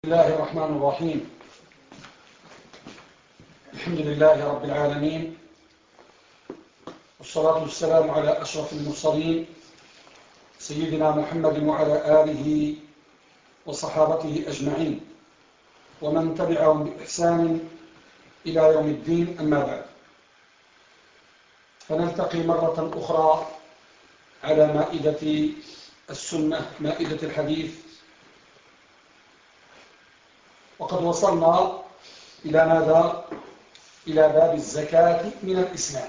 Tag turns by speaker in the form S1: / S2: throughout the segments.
S1: بسم الله الرحمن الرحيم. الحمد لله رب العالمين، والصلاة والسلام على أشرف المرسلين سيدنا محمد وعلى آله وصحابته أجمعين ومن تبعهم بإحسان إلى يوم الدين، أما بعد، فنلتقي مرة أخرى على مائدة السنة، مائدة الحديث. وقد وصلنا إلى ماذا؟ إلى باب الزكاة من الإسلام.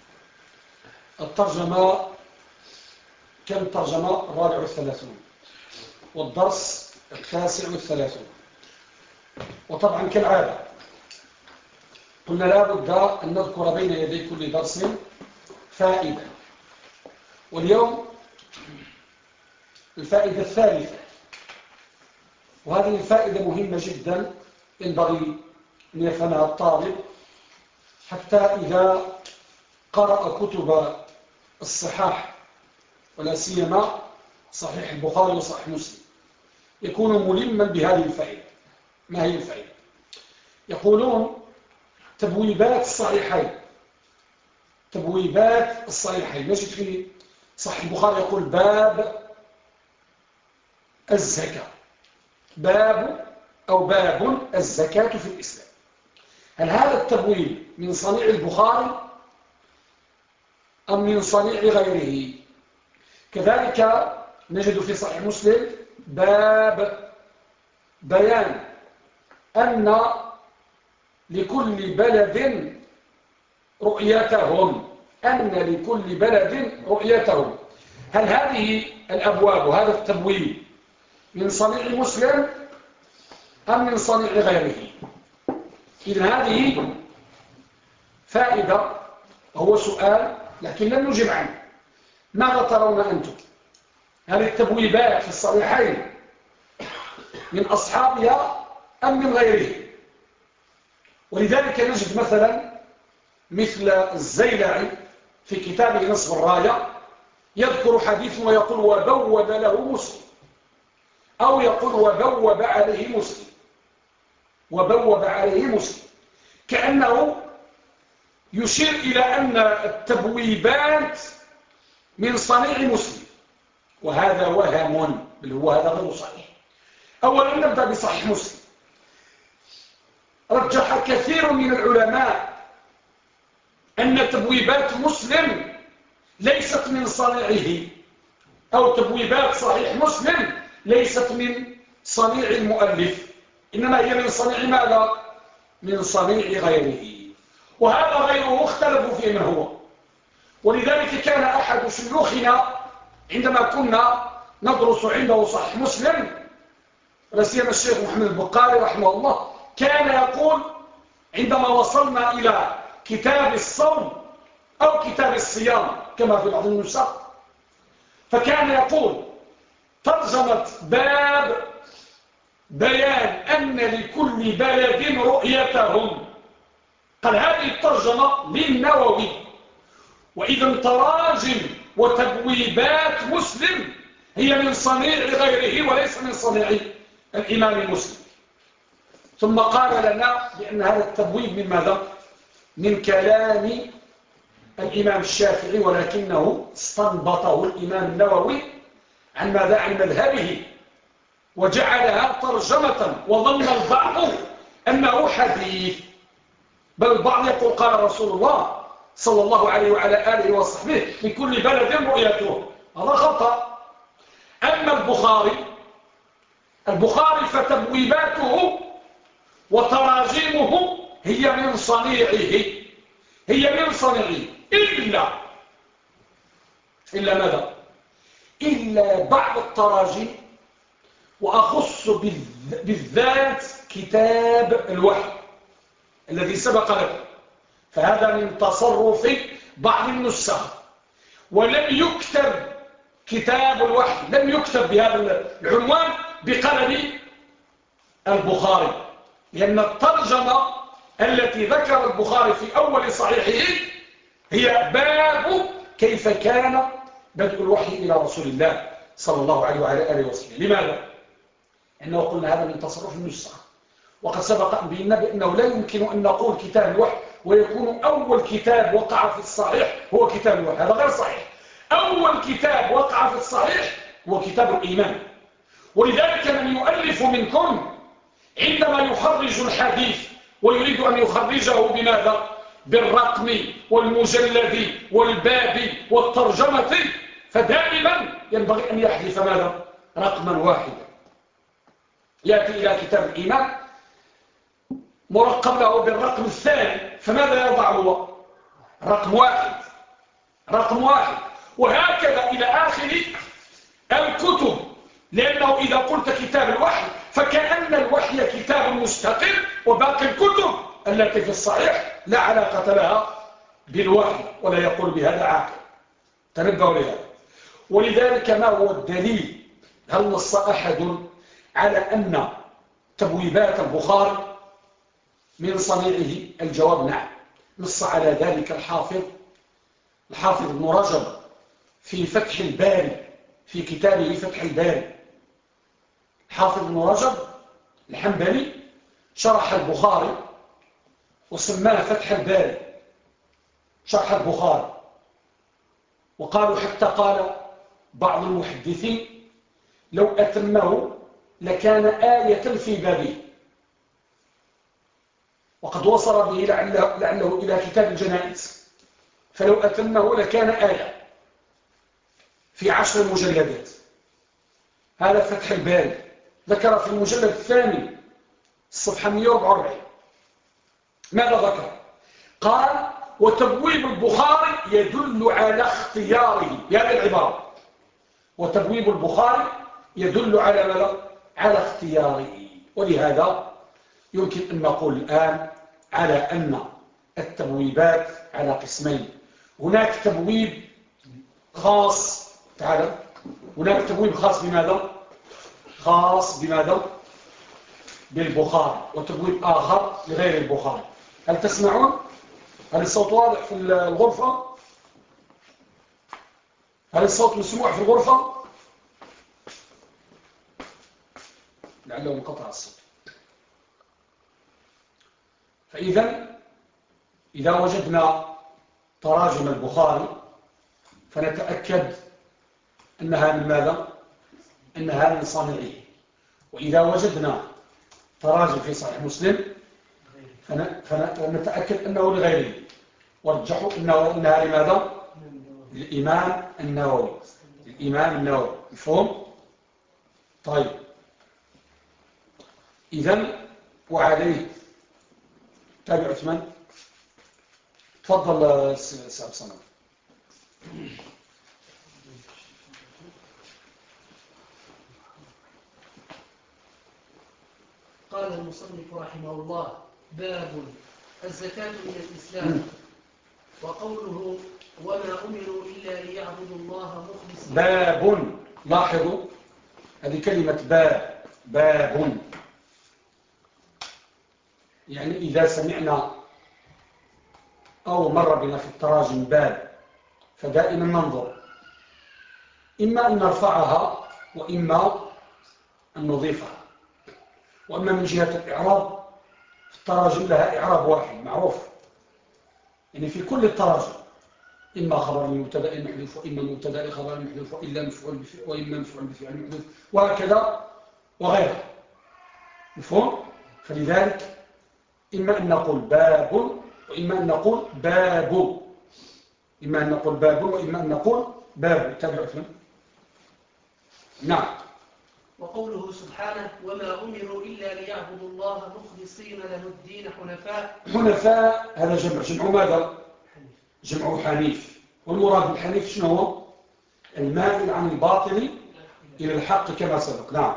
S1: الترجمة كم ترجمة؟ 34، والدرس 39. وطبعا كالعادة قلنا لا بد أن نذكر بين يدي كل درس فائدة، واليوم الفائدة الثالثة، وهذه الفائدة مهمة جدا ينبغي أن يفهمها الطالب حتى إذا قرأ كتب الصحاح، ولا سيما صحيح البخاري وصحيح مسلم، يكون ملما بهذه الفائدة. ما هي الفائدة؟ يقولون تبويبات الصحيحين. تبويبات الصحيحين نجد في صحيح البخاري يقول باب الزكاة، باب الزكاة في الإسلام. هل هذا التبويب من صنيع البخاري أم من صنيع غيره؟ كذلك نجد في صحيح مسلم باب بيان أن لكل بلد رؤيتهم، هل هذه الأبواب وهذا التبويب من صنيع مسلم أم من صنيع غيره؟ إذن هذه فائدة، وهو سؤال لكن لم نجب عنه. ماذا ترون أنتم؟ هل التبويبات في الصحيحين من أصحابها أم من غيره؟ ولذلك نجد مثلا مثل الزيلعي في كتابه نصب الراية يذكر حديث ويقول وبوب له مسلم، أو يقول وبوب عليه مسلم، كأنه يشير إلى أن التبويبات من صنيع مسلم، وهذا وهم، بل هو هذا غير صحيح. أولا نبدأ بصحيح مسلم. رجح كثير من العلماء أن تبويبات مسلم ليست من صنيعه، أو تبويبات صحيح مسلم ليست من صنيع المؤلف، إنما هي من صنيع ماذا؟ من صنيع غيره. وهذا غيره اختلفوا في من هو. ولذلك كان أحد شيوخنا عندما كنا ندرس عنده صحيح مسلم، لا سيما الشيخ محمد البقاري رحمه الله، كان يقول عندما وصلنا إلى كتاب الصوم أو كتاب الصيام كما في بعض النسخ، فكان يقول ترجمة باب بيان أن لكل بلد رؤيتهم. قال هذه الترجمة للنووي، وإذا تراجم وتبويبات مسلم هي من صنيع غيره وليس من صنيع الإمام مسلم. ثم قال لنا بأن هذا التبويب من ماذا؟ من كلام الإمام الشافعي، ولكنه استنبطه الإمام النووي عن ماذا؟ عن مذهبه، وجعلها ترجمة، وظن البعض أنه حديث، بل البعض يقول قال رسول الله صلى الله عليه وعلى آله وصحبه لكل بلد رؤيته. هذا خطأ. أما البخاري فتبويباته وتراجمه هي من صنيعه، إلا ماذا؟ إلا بعض التراجم، وأخص بالذات كتاب الوحي الذي سبق لكم، فهذا من تصرف بعض النسخ. ولم يكتب كتاب الوحي، لم يكتب بهذا العنوان بقلم البخاري، لأن الترجمة التي ذكر البخاري في أول صحيحه هي باب كيف كان بدء الوحي إلى رسول الله صلى الله عليه وعلى آله وسلم. لماذا؟ إنه قلنا هذا من تصرف النسخة. وقد سبق أن بينا بأنه لا يمكن أن نقول كتاب الوحي ويكون أول كتاب وقع في الصحيح هو كتاب الوحي، هذا غير صحيح. أول كتاب وقع في الصحيح هو كتاب الإيمان. ولذلك من يؤلف منكم عندما يخرج الحديث ويريد أن يخرجه بماذا؟ بالرقم والمجلد والباب والترجمة، فدائما ينبغي أن يحذف ماذا؟ رقما واحدا. يأتي إلى كتاب الإيمان مرقم له بالرقم الثاني، فماذا يضع هو؟ رقم واحد، رقم واحد، وهكذا إلى آخر الكتب. لأنه إذا قلت كتاب الوحي فكأن الوحي كتاب مستقل، وباقي الكتب التي في الصحيح لا علاقة لها بالوحي، ولا يقول بهذا عاقل. تنبهوا لهذا. ولذلك ما هو الدليل؟ هل نص أحد على أن تبويبات البخاري من صنيعه؟ الجواب نعم، نص على ذلك الحافظ ابن رجب في فتح الباري، في كتابه فتح الباري. حافظ ابن رجب الحنبلي شرح البخاري وسماه فتح الباري، شرح البخاري. وقالوا حتى قال بعض المحدثين لو أتمه لكان آية في بابه، وقد وصل به لعله إلى كتاب الجنائز، فلو أتمه لكان آية في 10 مجلدات. هذا فتح الباري، ذكر في المجلد الثاني الصفحة 144 ماذا ذكر؟ قال وتبويب البخاري يدل على اختياره بهذه العبارة. وتبويب البخاري يدل على ماذا؟ على اختياره. ولهذا يمكن أن نقول الآن على أن التبويبات على قسمين. هناك تبويب خاص، تعالى، هناك تبويب خاص بماذا؟ خاص بماذا؟ بالبخاري، وتبويب آخر لغير البخاري. هل تسمعون؟ هل الصوت واضح في الغرفة؟ هل الصوت مسموع في الغرفة؟ لعله انقطع الصوت. إذا وجدنا تراجم البخاري فنتأكد أنها من ماذا؟ أنها من صانعه. وإذا وجدنا تراجم في صحيح مسلم فنتأكد أنه لغيره، ورجحوا أنها لماذا؟ للإمام النووي، الإمام النووي. مفهوم؟ طيب، إذن وعليه تابع عثمان. تفضل سعد صنع.
S2: قال المصنف رحمه الله: باب الزكاة من الإسلام. وقوله وما أمروا إلا ليعبدوا الله مخلصين.
S1: باب، لاحظوا هذه كلمة باب، يعني إذا سمعنا أو مر بنا في التراجم باب فدائما ننظر إما أن نرفعها وإما أن نضيفها. وأما من جهة الإعراب التراجم لها إعراب واحد معروف، يعني في كل التراجم إما خبر المبتدا محذوف، وإما مبتدا لخبر محذوف، وإلا مفعول به، وإما مفعول بفعل محذوف، وهكذا وغيرها. مفهوم؟ فلذلك إما أن نقول باب وإما أن نقول باب، إما أن نقول باب وإما أن نقول باب. تابع عثمان. نعم.
S2: وقوله سبحانه وما أمروا إلا ليعبدوا الله مخلصين له الدين حنفاء.
S1: حنفاء هذا جمع ماذا؟ جمع حنيف. والمراد بالحنيف شنو هو؟ المائل عن الباطل إلى الحق كما سبق. نعم.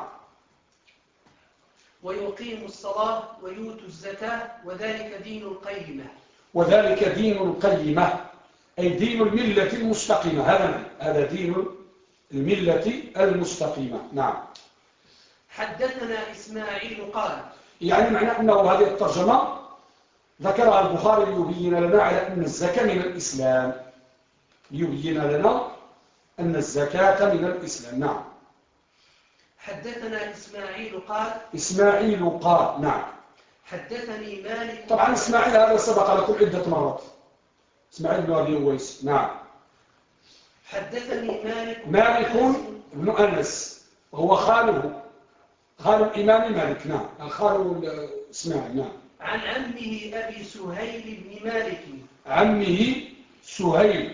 S2: ويقيموا الصلاة ويؤتوا الزكاة وذلك دين القيمة.
S1: وذلك دين القيمة أي دين الملة المستقيمة. هذا دين الملة المستقيمة. نعم.
S2: حدثنا إسماعيل قال،
S1: يعني معنى أنه هذه الترجمة ذكرها البخاري ليبين لنا على أن الزكاة من الإسلام، ليبين لنا أن الزكاة من الإسلام. نعم.
S2: حدثنا إسماعيل قال.
S1: إسماعيل قال. نعم.
S2: حدثني مالك.
S1: طبعا إسماعيل هذا سبق لكم عدة مرات. إسماعيل بن أبي أويس. نعم.
S2: حدثني
S1: مالك بن أنس وهو خاله، خال الإمام مالك. نعم. خال إسماعيل. نعم.
S2: عن عمه أبي سهيل بن مالك.
S1: عمه سهيل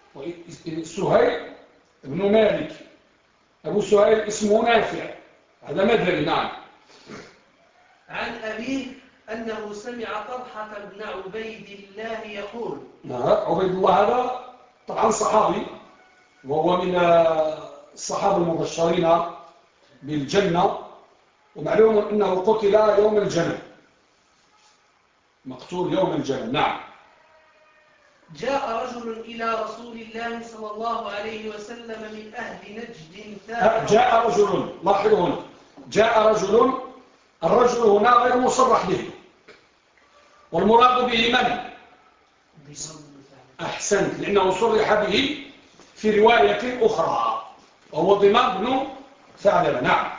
S1: بن مالك. أبو سهيل اسمه نافع، هذا مدني. نعم.
S2: عن أبيه أنه سمع طلحة بن عبيد الله يقول.
S1: عبيد الله هذا طبعا صحابي، وهو من الصحابة المبشرين بالجنة، ومعلوم أنه قتل يوم الجنة، مقتول يوم الجنة. نعم.
S2: جاء رجل إلى رسول الله صلى الله عليه وسلم من أهل نجد.
S1: جاء رجل، لاحظوا هنا، جاء رجل، الرجل هنا غير مصرح به، والمراد به من؟ أحسنت، لأنه صرح به في رواية أخرى، وهو ضمام بن ثعلبة. نعم.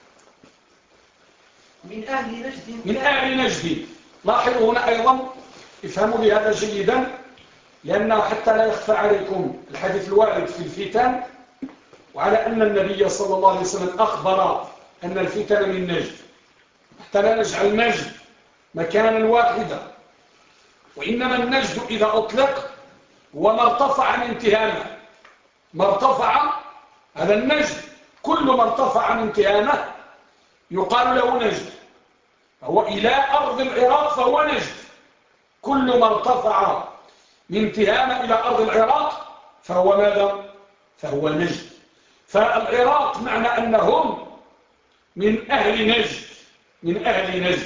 S2: من أهل نجد.
S1: من أهل نجد. لاحظوا هنا أيضا، افهموا لي هذا جيدا، لأنه حتى لا يخفى عليكم الحديث الوارد في الفتن، وعلى أن النبي صلى الله عليه وسلم أخبر أن الفتن من نجد، حتى لا نجعل نجد مكانا واحدا، وإنما النجد إذا أطلق هو ما ارتفع من تهامه، ما ارتفع، هذا النجد، كل ما ارتفع من تهامه يقال له نجد، هو إلى أرض العراق فهو نجد، كل ما ارتفع من تهامه إلى أرض العراق فهو ماذا؟ فهو نجد. فالعراق معنى أنهم من أهل نجد، من أهل نجد.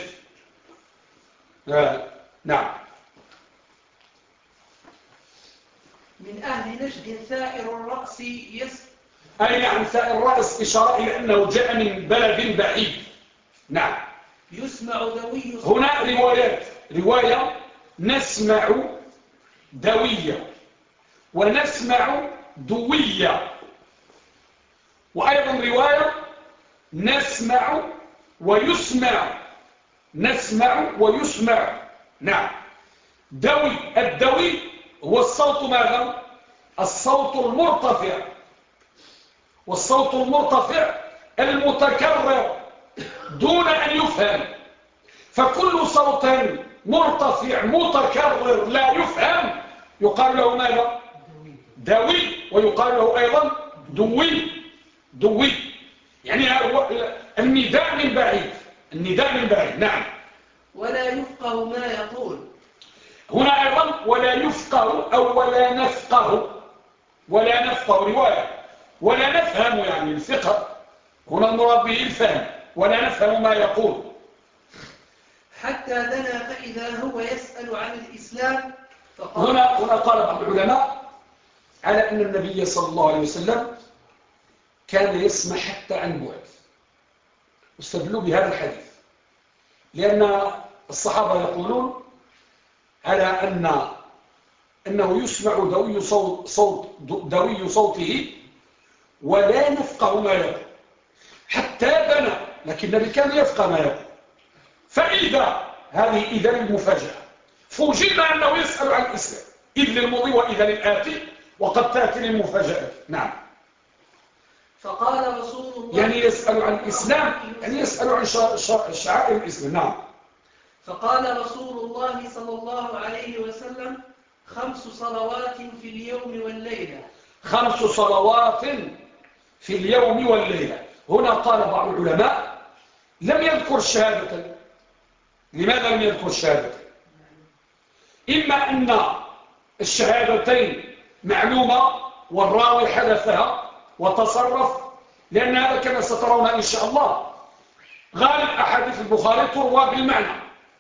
S1: نعم.
S2: من أهل نجد ثائر الرأس
S1: أي نعم، ثائر الرأس إشارة إلى أنه جاء من بلد بعيد. نعم.
S2: يسمع دوي.
S1: هنا رواية نسمع دوية ونسمع دوية، وأيضا رواية نسمع ويسمع، نسمع ويسمع. نعم. دوي، الدوي هو الصوت ماذا؟ الصوت المرتفع، والصوت المرتفع المتكرر دون أن يفهم، فكل صوت مرتفع متكرر لا يفهم يقال له ماذا؟ دوي، ويقال له أيضا دوي. دوي يعني النداء من بعيد، النداء من بعيد. نعم.
S2: ولا يفقه ما يقول.
S1: هنا أيضا ولا يفقه أو ولا نفقه، ولا نفقه رواية، ولا نفهم يعني الفقه، هنا المراد به الفهم، ولا نفهم ما يقول.
S2: حتى دنا فإذا هو يسأل عن الإسلام فقال.
S1: هنا قال بعض العلماء على أن النبي صلى الله عليه وسلم كان يسمع حتى عن بعد، واستدلوا بهذا الحديث، لأن الصحابة يقولون على أنه يسمع دوي صوته ولا نفقه ما يقول حتى دنا، لكن النبي كان يفقه ما يقول. فإذا هذه إذا المفاجأة، فوجئنا أنه يسأل عن الإسلام، إذ للمضي وإذا للآتي، وقد تأتي للمفاجأة. نعم.
S2: فقال رسول الله
S1: يعني يسأل عن الإسلام، يعني يسأل عن شعائر الإسلام. نعم.
S2: فقال رسول الله صلى الله عليه وسلم 5 صلوات في اليوم والليلة.
S1: 5 صلوات في اليوم والليلة. هنا قال بعض العلماء لم يذكر الشهادة. لماذا لم يذكر الشهادة؟ إما أن الشهادتين معلومة والراوي حدثها وتصرف، لأن هذا كما سترون إن شاء الله غالب أحاديث البخاري تروى بالمعنى،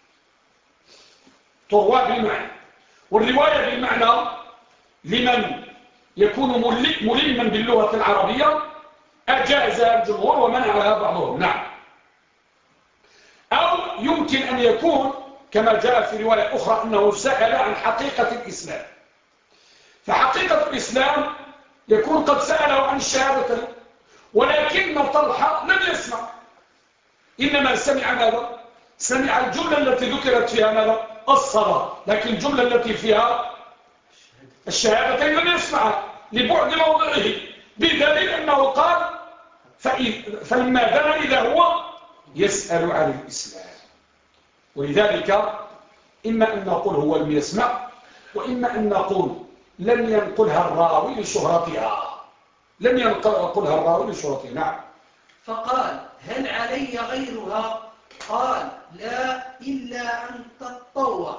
S1: تروى بالمعنى، والرواية بالمعنى لمن يكون ملما باللغة العربية أجازها الجمهور ومنعها بعضهم. نعم. أو يمكن أن يكون كما جاء في رواية أخرى أنه سأل عن حقيقة الإسلام، فحقيقة الإسلام يكون قد سأله عن الشهادة، ولكن طلحة لم يسمع، إنما سمع ماذا؟ سمع الجملة التي ذكرت فيها ماذا؟ الصلاة، لكن الجملة التي فيها الشهادتين لم يسمعها لبعد موضعه، بدليل أنه قال فلما دنا إذا هو يسأل عن الإسلام. ولذلك إما أن نقول هو لم يسمع، وإما أن نقول لم ينقلها الراوي لشهرتها، لم ينقلها الراوي لشهرتها. نعم.
S2: فقال هل علي غيرها؟ قال لا إلا أن تتطوع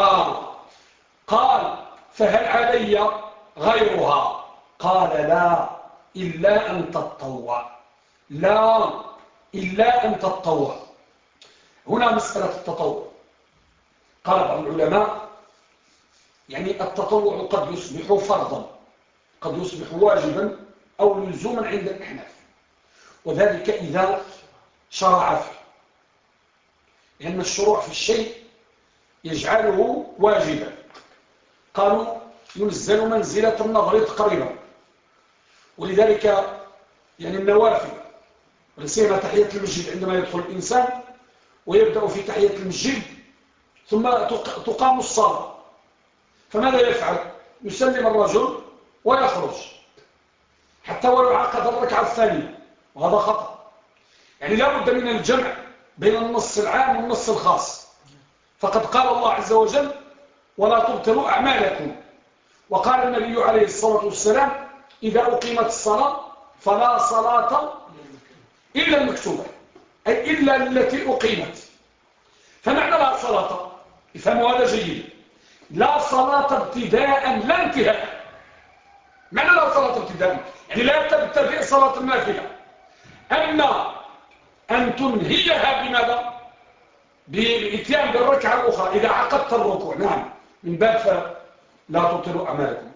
S1: قال فهل علي غيرها؟ قال لا إلا أن تتطوع، لا إلا أن تتطوع. هنا مسألة التطوع، قال بعض العلماء يعني التطوع قد يصبح فرضا، قد يصبح واجبا أو لزوما عند الأحناف، وذلك إذا شرع فيه، لأن الشروع في الشيء يجعله واجبا. قالوا ينزل منزلة النظر تقريبا، ولذلك يعني النوافل رسينا تحية المسجد عندما يدخل الإنسان ويبدأ في تحية المسجد ثم تقام الصلاة، فماذا يفعل؟ يسلم الرجل ويخرج حتى ولو عقد الركعة الثانية، وهذا خطأ. يعني لا بد من الجمع بين النص العام والنص الخاص، فقد قال الله عز وجل ولا تبطلوا أعمالكم، وقال النبي عليه الصلاة والسلام إذا أقيمت الصلاة فلا صلاة إلا المكتوبة، أي إلا التي أقيمت. فمعنى لا صلاة، افهموا هذا جيد، لا صلاة ابتداء لا انتهاء. معنى لا صلاة ابتداء يعني لا تبتدئ صلاة النافلة، أما أن تنهيها بماذا؟ بالإتيان بالركعة الأخرى إذا عقدت الركوع. نعم، من باب لا تبطلوا أعمالكم.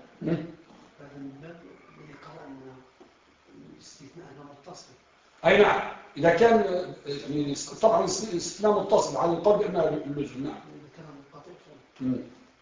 S1: أي نعم، إذا كان يعني طبعا الاستثناء متصل على القول بأنها اللزوم. نعم.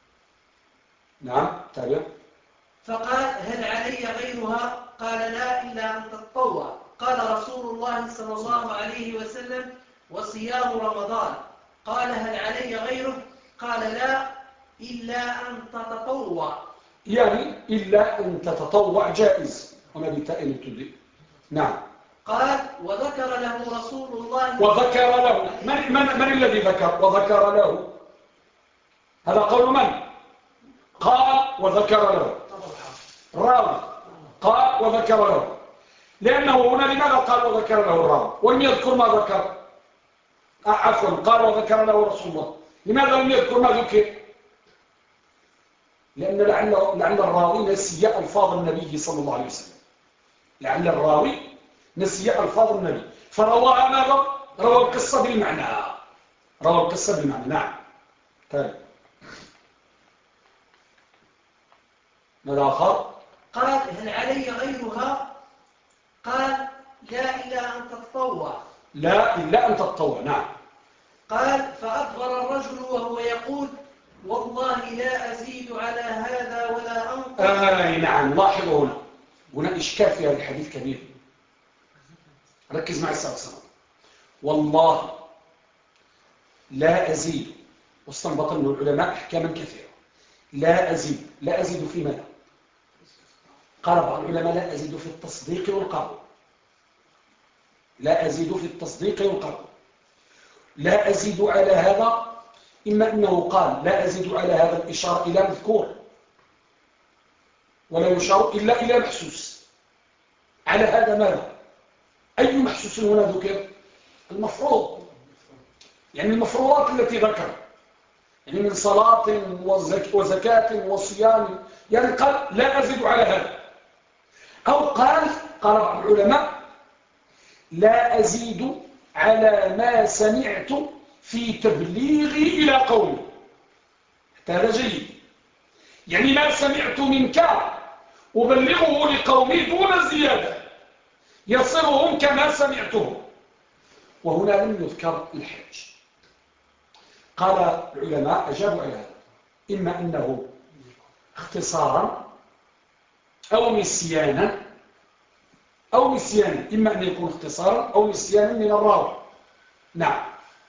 S1: نعم تابع.
S2: فقال هل علي غيرها؟ قال لا إلا أن تتطوع. قال رسول الله صلى الله عليه وسلم وصيام رمضان. قال هل علي غيره؟ قال لا إلا أن تتطوع.
S1: يعني إلا أن تتطوع جائز، وما بتاء التدريب. نعم.
S2: قال وذكر له رسول الله.
S1: وذكر له من الذي ذكر وذكر له؟ هذا قول من؟ قال وذكر له الراوي، قال وذكر له، لأنه هنا لماذا قال وذكر له الراوي ولم يذكر ما ذكر؟ عفوا، قال وذكر له رسول الله، لماذا لم يذكر ما ذكر؟ لأن لعل الراوي نسي ألفاظ النبي صلى الله عليه وسلم، لعل الراوي نسي ألفاظ النبي فروى ماذا؟ روى القصة بالمعنى، روى القصة بالمعنى. نعم. طيب ماذا آخر؟
S2: قال هل علي غيرها؟ قال لا إلا أن تتطوع.
S1: لا إلا أن تتطوع. نعم.
S2: قال فأدبر الرجل وهو يقول والله لا أزيد على هذا ولا أنقص.
S1: نعم، لاحظوا هنا إشكال في هذا الحديث كبير، ركز مع السلام. والله لا أزيد، واستنبط منه العلماء أحكاما كثيرة. لا أزيد في ماذا؟ قال بعض العلماء لا أزيد في التصديق والقبول، لا أزيد في التصديق والقبول. لا أزيد على هذا، إما أنه قال لا أزيد على هذا الإشارة إلى مذكور، ولا يشار إلا إلى محسوس. على هذا ماذا؟ أي محسوس هنا ذكر؟ المفروض، يعني المفروضات التي ذكر، يعني من صلاة وزكاة وصيام، يعني قال لا أزيد على هذا. أو قال بعض العلماء لا أزيد على ما سمعت في تبليغي إلى قومي. هذا جيد، يعني ما سمعت منك أبلغه لقومي دون زيادة يصرهم كما سمعتهم. وهنا لم يذكر الحج. قال العلماء أجابوا على هذا، إما أنه اختصارا أو نسيانا أو نسيان، إما أن يكون اختصارا أو نسيانا من الراوي. نعم.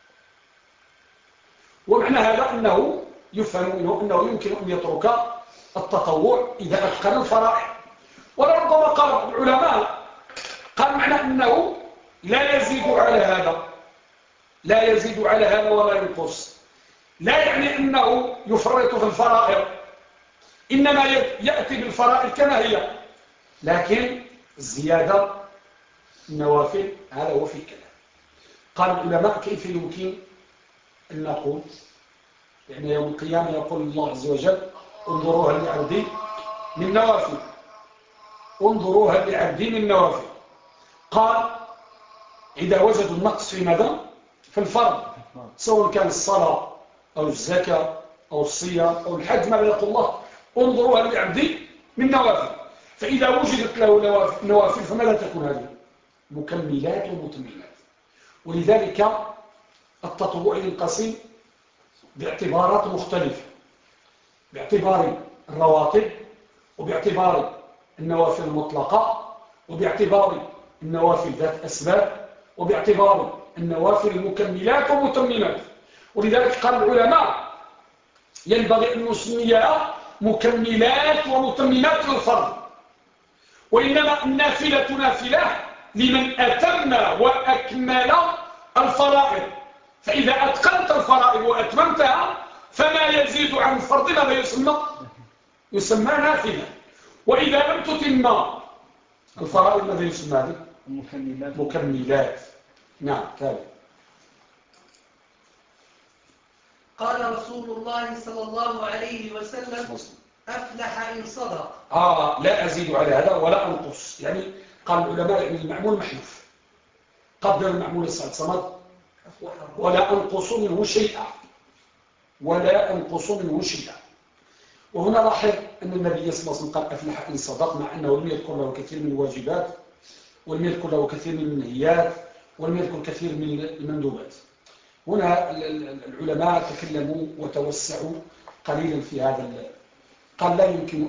S1: ومعنى هذا أنه يفهم منه أنه يمكن أن يترك التطوع إذا أتقن الفرائض. ولربما قال العلماء قال معنى أنه لا يزيد على هذا، لا يزيد على هذا ولا ينقص، لا يعني أنه يفرط في الفرائض، إنما يأتي بالفرائض كما هي، لكن الزيادة النوافل هذا هو في الكلام. قال العلماء كيف يمكن أن نقول؟ يعني يوم القيامة يقول الله عز وجل انظروا هل لعبدي من نوافل، انظروا هل لعبدي من نوافل. قال إذا وجدوا النقص في ماذا؟ في الفرض، سواء كان الصلاة أو الزكاة أو الصيام أو الحج، ماذا يقول الله؟ انظروا هل لعبدي من نوافل. فإذا وجدت له نوافل فماذا تكون هذه؟ مكملات ومتممات. ولذلك التطوع ينقسم باعتبارات مختلفة، باعتبار الرواتب، وباعتبار النوافل المطلقة، وباعتبار النوافل ذات أسباب، وباعتبار النوافل المكملات ومتممات. ولذلك قال العلماء ينبغي أن نسميها مكملات ومتممات للفرض، وإنما النافلة نافلة لمن أتم وأكمل الفرائض. فإذا أتقنت الفرائض وأتممتها فما يزيد عن الفرض ماذا يسمى؟ يسمى نافلة. وإذا لم تتم الفرائض ماذا يسمى هذه؟ مكملات. نعم. تالي.
S2: قال رسول الله صلى الله عليه وسلم أفلح إن صدق.
S1: لا أزيد على هذا ولا أنقص. يعني قال العلماء يعني المعمول محذوف قبل المعمول الصمد، ولا أنقص منه شيئا، ولا أنقص منه شيئا. وهنا لاحظ أن النبي صلى الله عليه وسلم قال أفلح إن صدق، مع أنه لم يذكر له كثير من الواجبات، ولم يذكر له كثير من المنهيات، ولم يذكر كثير من المندوبات. هنا العلماء تكلموا وتوسعوا قليلا في هذا. قال لا يمكن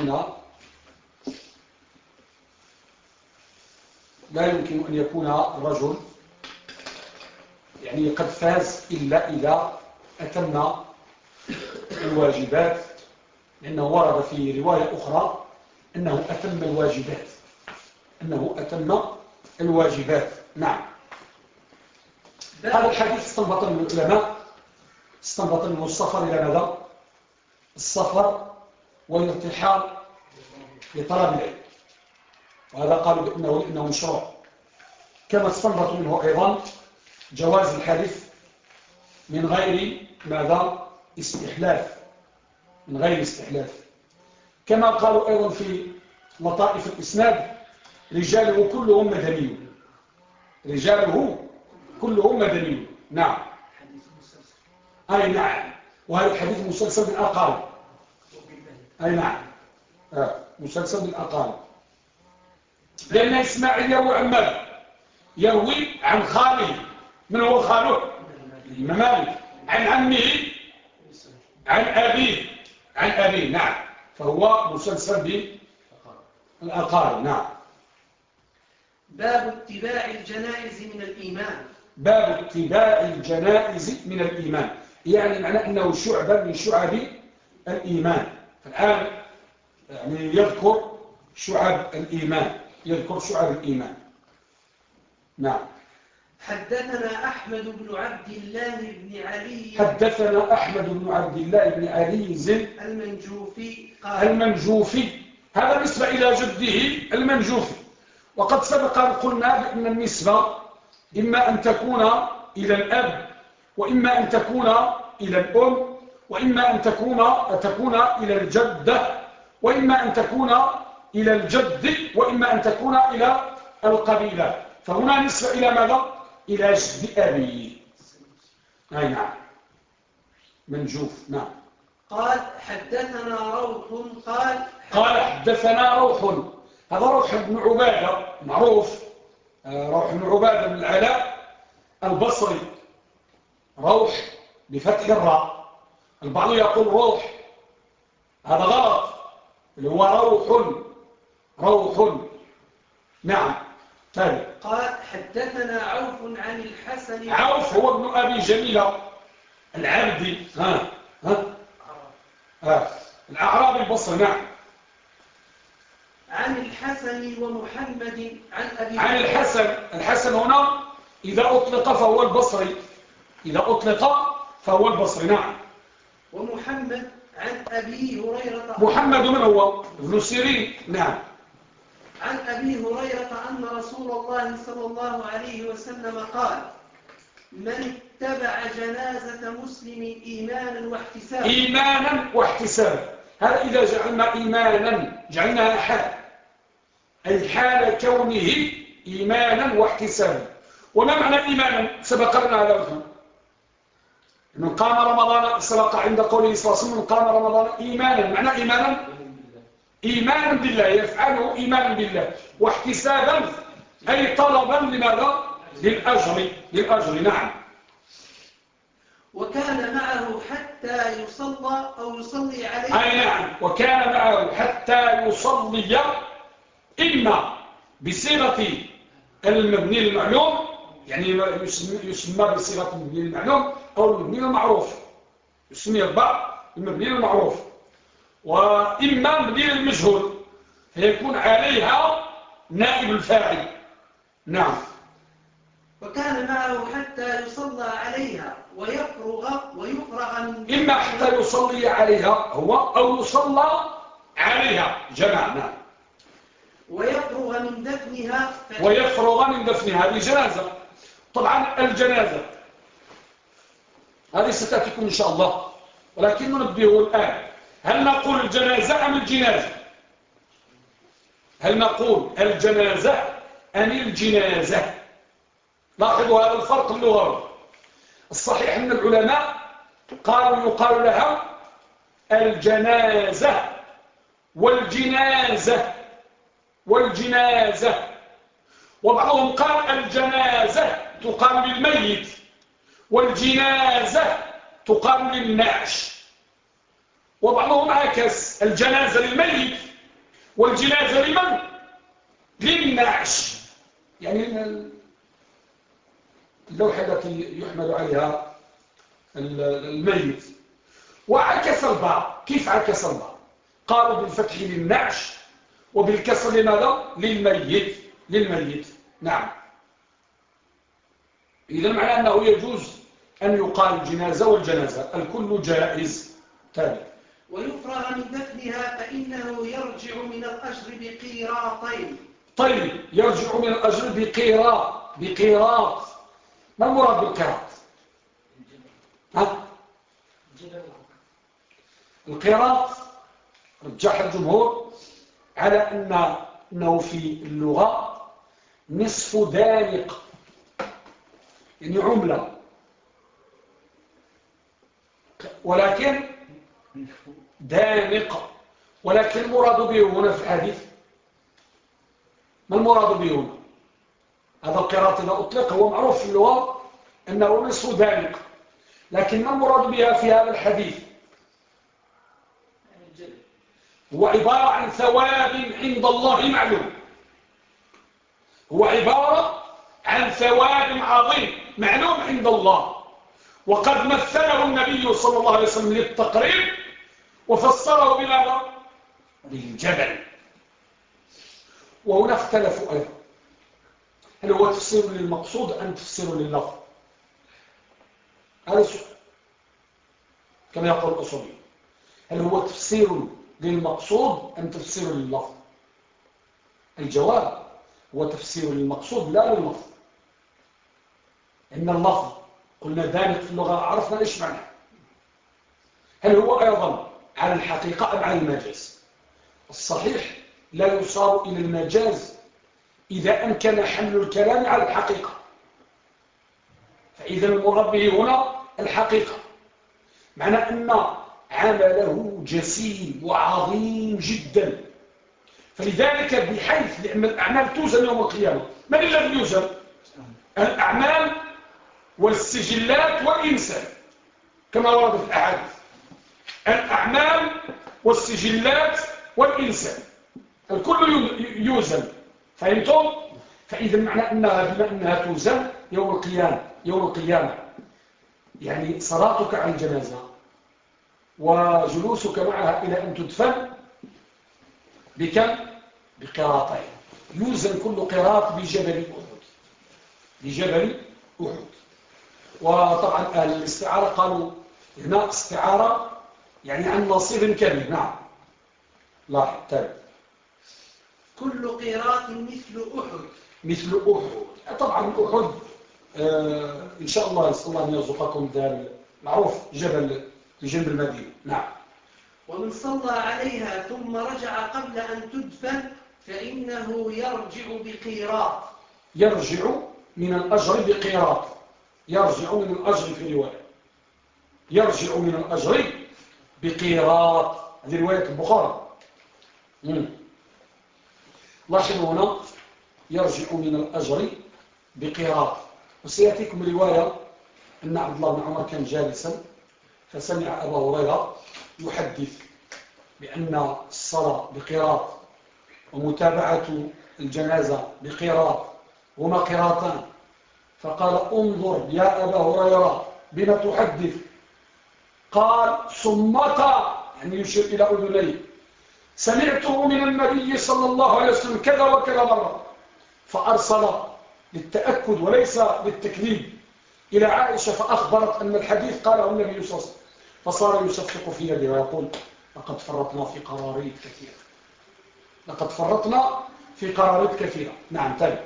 S1: أن يكون الرجل يعني قد فاز إلا إذا أتم الواجبات، لأنه ورد في رواية أخرى أنه أتم الواجبات. نعم. هذا الحديث استنبط من العلماء، استنبط منه السفر إلى ماذا؟ السفر والارتحال لطلب العلم، وهذا قالوا بأنه مشروع. كما استنبط منه أيضا جواز الحديث من غير ماذا؟ استحلاف، من غير استحلاف. كما قالوا أيضا في لطائف الإسناد رجاله كلهم مدنيون، رجاله كلهم مدنيون. نعم. أي نعم. وهذا الحديث مسلسل بالأقارب. أي نعم. مسلسل بالأقارب، لأن إسماعيل يروي عن ماذا؟ يروي عن خاله. من هو خاله؟ الإمام مالك. عن عمه، عن أبيه. نعم. فهو مسلسل بالأقارب. نعم.
S2: باب اتباع الجنائز من الإيمان.
S1: باب اتباع الجنائز من الإيمان، يعني معنى أنه شعبة من شعب الإيمان. الآن يعني يذكر شعب الإيمان، نعم.
S2: حدثنا أحمد بن عبد الله بن علي.
S1: حدثنا أحمد بن عبد الله بن علي المنجوفي. هذا نسبة إلى جده المنجوفي. وقد سبق أن قلنا بأن النسبة إما أن تكون إلى الأب، وإما أن تكون إلى الأم، وإما أن تكون إلى الجدة، وإما أن تكون إلى الجد، وإما أن تكون إلى القبيلة. فهنا نسبة إلى ماذا؟ إلى جد أبي. أي نعم. منجوف. نعم.
S2: قال حدثنا روح.
S1: قال حدثنا روح. هذا روح بن عبادة معروف، روح بن عبادة بن العلاء البصري، روح بفتح الراء. البعض يقول روح، هذا غلط، اللي هو روح. نعم. تالي.
S2: قال حدثنا عوف عن الحسن.
S1: عوف هو ابن أبي جميلة العبدي. الأعرابي البصري. نعم.
S2: عن الحسن ومحمد عن أبي
S1: عن الحسن هنا إذا أطلق فهو البصري، إذا أطلق فهو البصري. نعم.
S2: ومحمد عن أبي هريرة.
S1: محمد من هو؟ ابن سيرين. نعم.
S2: عن أبي هريرة أن رسول الله صلى الله عليه وسلم قال من اتبع جنازة مسلم إيمانا واحتسابا.
S1: إيمانا واحتسابا، هذا إذا جعلنا إيمانا جعلناها حال، أي حال كونه إيمانا واحتسابا. وما معنى إيمانا؟ سبق لنا هذا الفهم. من قام رمضان، سبق عند قوله صلى الله عليه وسلم من قام رمضان إيمانا، معنى إيمانا إيمانا بالله، يفعله إيمانا بالله، واحتسابا أي طلبا لماذا؟ للأجر. نعم.
S2: وكان معه حتى يصلى أو يصلي عليه.
S1: أي نعم. وكان معه حتى يصلي، إما بصيغة المبني المعلوم، يعني يسمى بصيغة المبني المعلوم أو المبني المعروف، يسمى البعض المبني المعروف، وإما مبني المجهول فيكون عليها نائب الفاعل. نعم.
S2: وكان معه حتى يصلى عليها ويفرغ من
S1: إما حتى يصلي عليها هو أو يصلى عليها جماعة. نعم.
S2: ويفرغ من دفنها.
S1: هذه جنازة. طبعا الجنازة هذه ستأتيكم إن شاء الله، ولكن ننبه الآن، هل نقول الجنازة أم الجنازة؟ هل نقول الجنازة أم الجنازة؟ لاحظوا هذا الفرق اللغوي. الصحيح أن العلماء قالوا يقال لها الجنازة والجنازة، وبعضهم قال الجنازة تقال للميت والجنازة تقال للنعش، وبعضهم عكس الجنازة للميت والجنازة لمن؟ للنعش، يعني اللوحة التي يحمل عليها الميت. وعكس البعض. كيف عكس البعض؟ قالوا بالفتح للنعش وبالكسر لماذا؟ للميت. نعم. إذا معنى أنه يجوز أن يقال الجنازة والجنازة، الكل جائز. تالي.
S2: ويفرغ من دفنها فإنه يرجع من الأجر بقيراطين.
S1: طيب، يرجع من الأجر بقيراط. ما المراد بالقيراط؟ القيراط رجح الجمهور على أنه في اللغة نصف دانق، يعني عملة، ولكن دانق، ولكن المراد به هنا في الحديث، ما المراد به هنا؟ هذا القيراط إذا أطلق هو معروف في اللغة أنه نصف دانق، لكن ما المراد بها في هذا الحديث؟ هو عبارة عن ثواب عند الله معلوم، هو عبارة عن ثواب عظيم معلوم عند الله، وقد مثله النبي صلى الله عليه وسلم للتقريب وفسره بماذا؟ بالجبل. وهنا اختلفوا أيضا، هل هو تفسير للمقصود أم تفسير لللفظ؟ هذا السؤال كما يقول الأصولي، هل هو تفسير للمقصود أم تفسير لللفظ؟ الجواب هو تفسير للمقصود لا لللفظ. إن اللفظ قلنا دانق في اللغة عرفنا إيش معنى، هل هو أيضا على الحقيقة أم على المجاز؟ الصحيح لا يصار إلى المجاز إذا أمكن حمل الكلام على الحقيقة، فإذا المراد به هنا الحقيقة، معنى أن عمله جسيم وعظيم جدا، فلذلك بحيث لأن الأعمال توزن يوم القيامة. من الذي يوزن؟ الأعمال والسجلات والإنسان، كما ورد في الأحاديث، الأعمال والسجلات والإنسان، الكل يوزن. فهمتم؟ فإذا معنى أنها بما أنها توزن يوم القيامة يعني صلاتك على الجنازة وجلوسك معها إلى أن تدفن بكم؟ بقراطين. يوزن كل قراط بجبل أحد. وطبعا أهل الاستعارة قالوا هنا استعارة يعني عن نصيب كبير. نعم لاحظ تابع.
S2: كل قراط
S1: مثل أحد. طبعا أحد إن شاء الله نسأل الله أن يرزقكم دار معروف جبل في جنب المدينة. نعم.
S2: ومن صلى عليها ثم رجع قبل أن تدفن فإنه يرجع بقيراط.
S1: يرجع من الأجر بقيراط. يرجع من الأجر في رواية. يرجع من الأجر بقيراط. هذه رواية البخاري. لاحظوا هنا يرجع من الأجر بقيراط. وسيأتيكم رواية أن عبد الله بن عمر كان جالسا فسمع أبا هريرة يحدث بأن الصلاة بقيراط ومتابعة الجنازة بقيراط هما قيراطان. فقال انظر يا أبا هريرة بما تحدث. قال صمتا يعني يشير إلى أذنيه سمعته من النبي صلى الله عليه وسلم كذا وكذا مرة. فأرسل للتأكد وليس للتكذيب إلى عائشة فأخبرت أن الحديث قاله النبي صلى الله عليه وسلم. فصار يصفق في يده ويقول لقد فرطنا في قراريط كثيرة. لقد فرطنا في قراريط كثيرة. نعم تابع.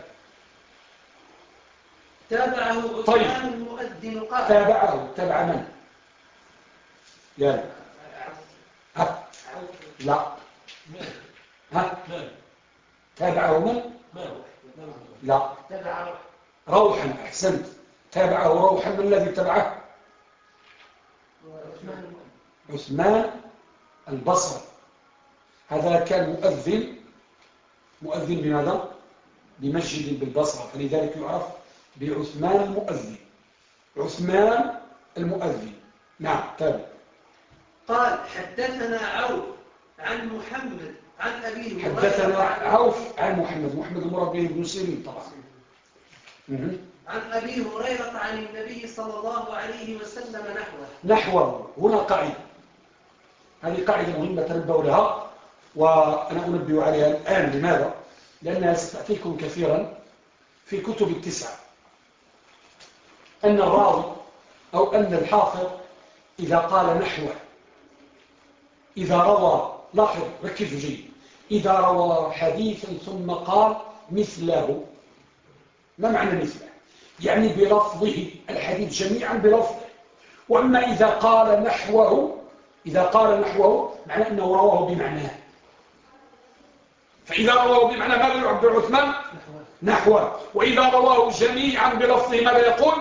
S2: تابعه
S1: طيب.
S2: عثمان المؤذن قال
S1: تابع من؟ يعني ها لا ها تابعه من؟ لا روحا. أحسنت. تابعه روحا. من الذي تبعه؟ عثمان البصري. هذا كان مؤذن بماذا؟ بمسجد بالبصرة فلذلك يعرف بعثمان المؤذن. عثمان المؤذن. نعم تابع.
S2: قال حدثنا عوف عن محمد عن أبيه
S1: حدثنا عوف عن محمد المراد به بن سيرين طبعا.
S2: عن أبي هريرة عن النبي صلى الله عليه وسلم
S1: نحوه. هنا قاعدة. هذه قاعدة مهمة تنبهوا لها وأنا أنبه عليها الآن. لماذا؟ لأنها ستأتيكم كثيرا في كتب التسعة. أن الراوي أو أن الحافظ إذا قال نحوه إذا روى لاحظ ركزوا جيد إذا روى حديثا ثم قال مثله. ما معنى مثله؟ يعني بلفظه الحديث جميعا بلفظه. وأما إذا قال نحوه معنى أنه رواه بمعناه. فإذا رواه بمعنى ماذا يعبر عثمان؟ نحوه. وإذا رواه جميعا بلفظه ماذا يقول؟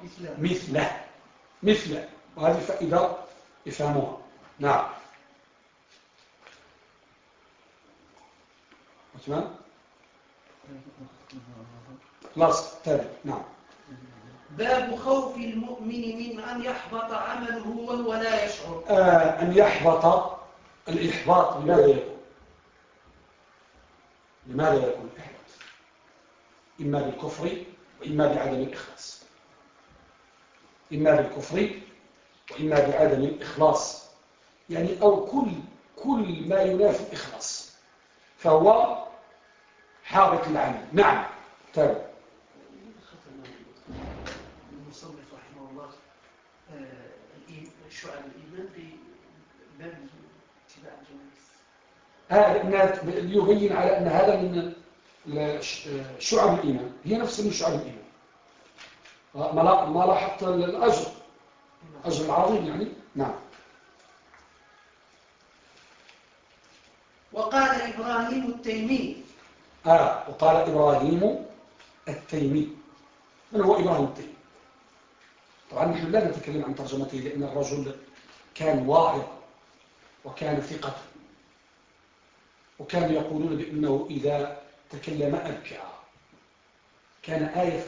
S1: مثله. وهذه فائدة افهموها. نعم عثمان خلاص تابع. نعم.
S2: باب خوف المؤمن من أن يحبط عمله وهو لا يشعر.
S1: أن يحبط. الإحباط لماذا يكون الإحباط؟ إما بالكفر وإما بعدم الإخلاص. إما بالكفر وإما بعدم الإخلاص يعني أو كل ما ينافي الإخلاص فهو حابط العمل. نعم تابع.
S2: المصنف رحمه الله شعب الإيمان بباب اتباع الجنائز.
S1: يبين على أن هذا من شعب الإيمان. هي نفس من شعب الإيمان. ما لاحظت الأجر العظيم يعني. نعم.
S2: وقال إبراهيم التيمي.
S1: وقال إبراهيم التيمي. من هو إبراهيم التيمي؟ طبعا نحن لا نتكلم عن ترجمته لأن الرجل كان واعظ وكان ثقة وكانوا يقولون بأنه إذا تكلم أبكى. كان آية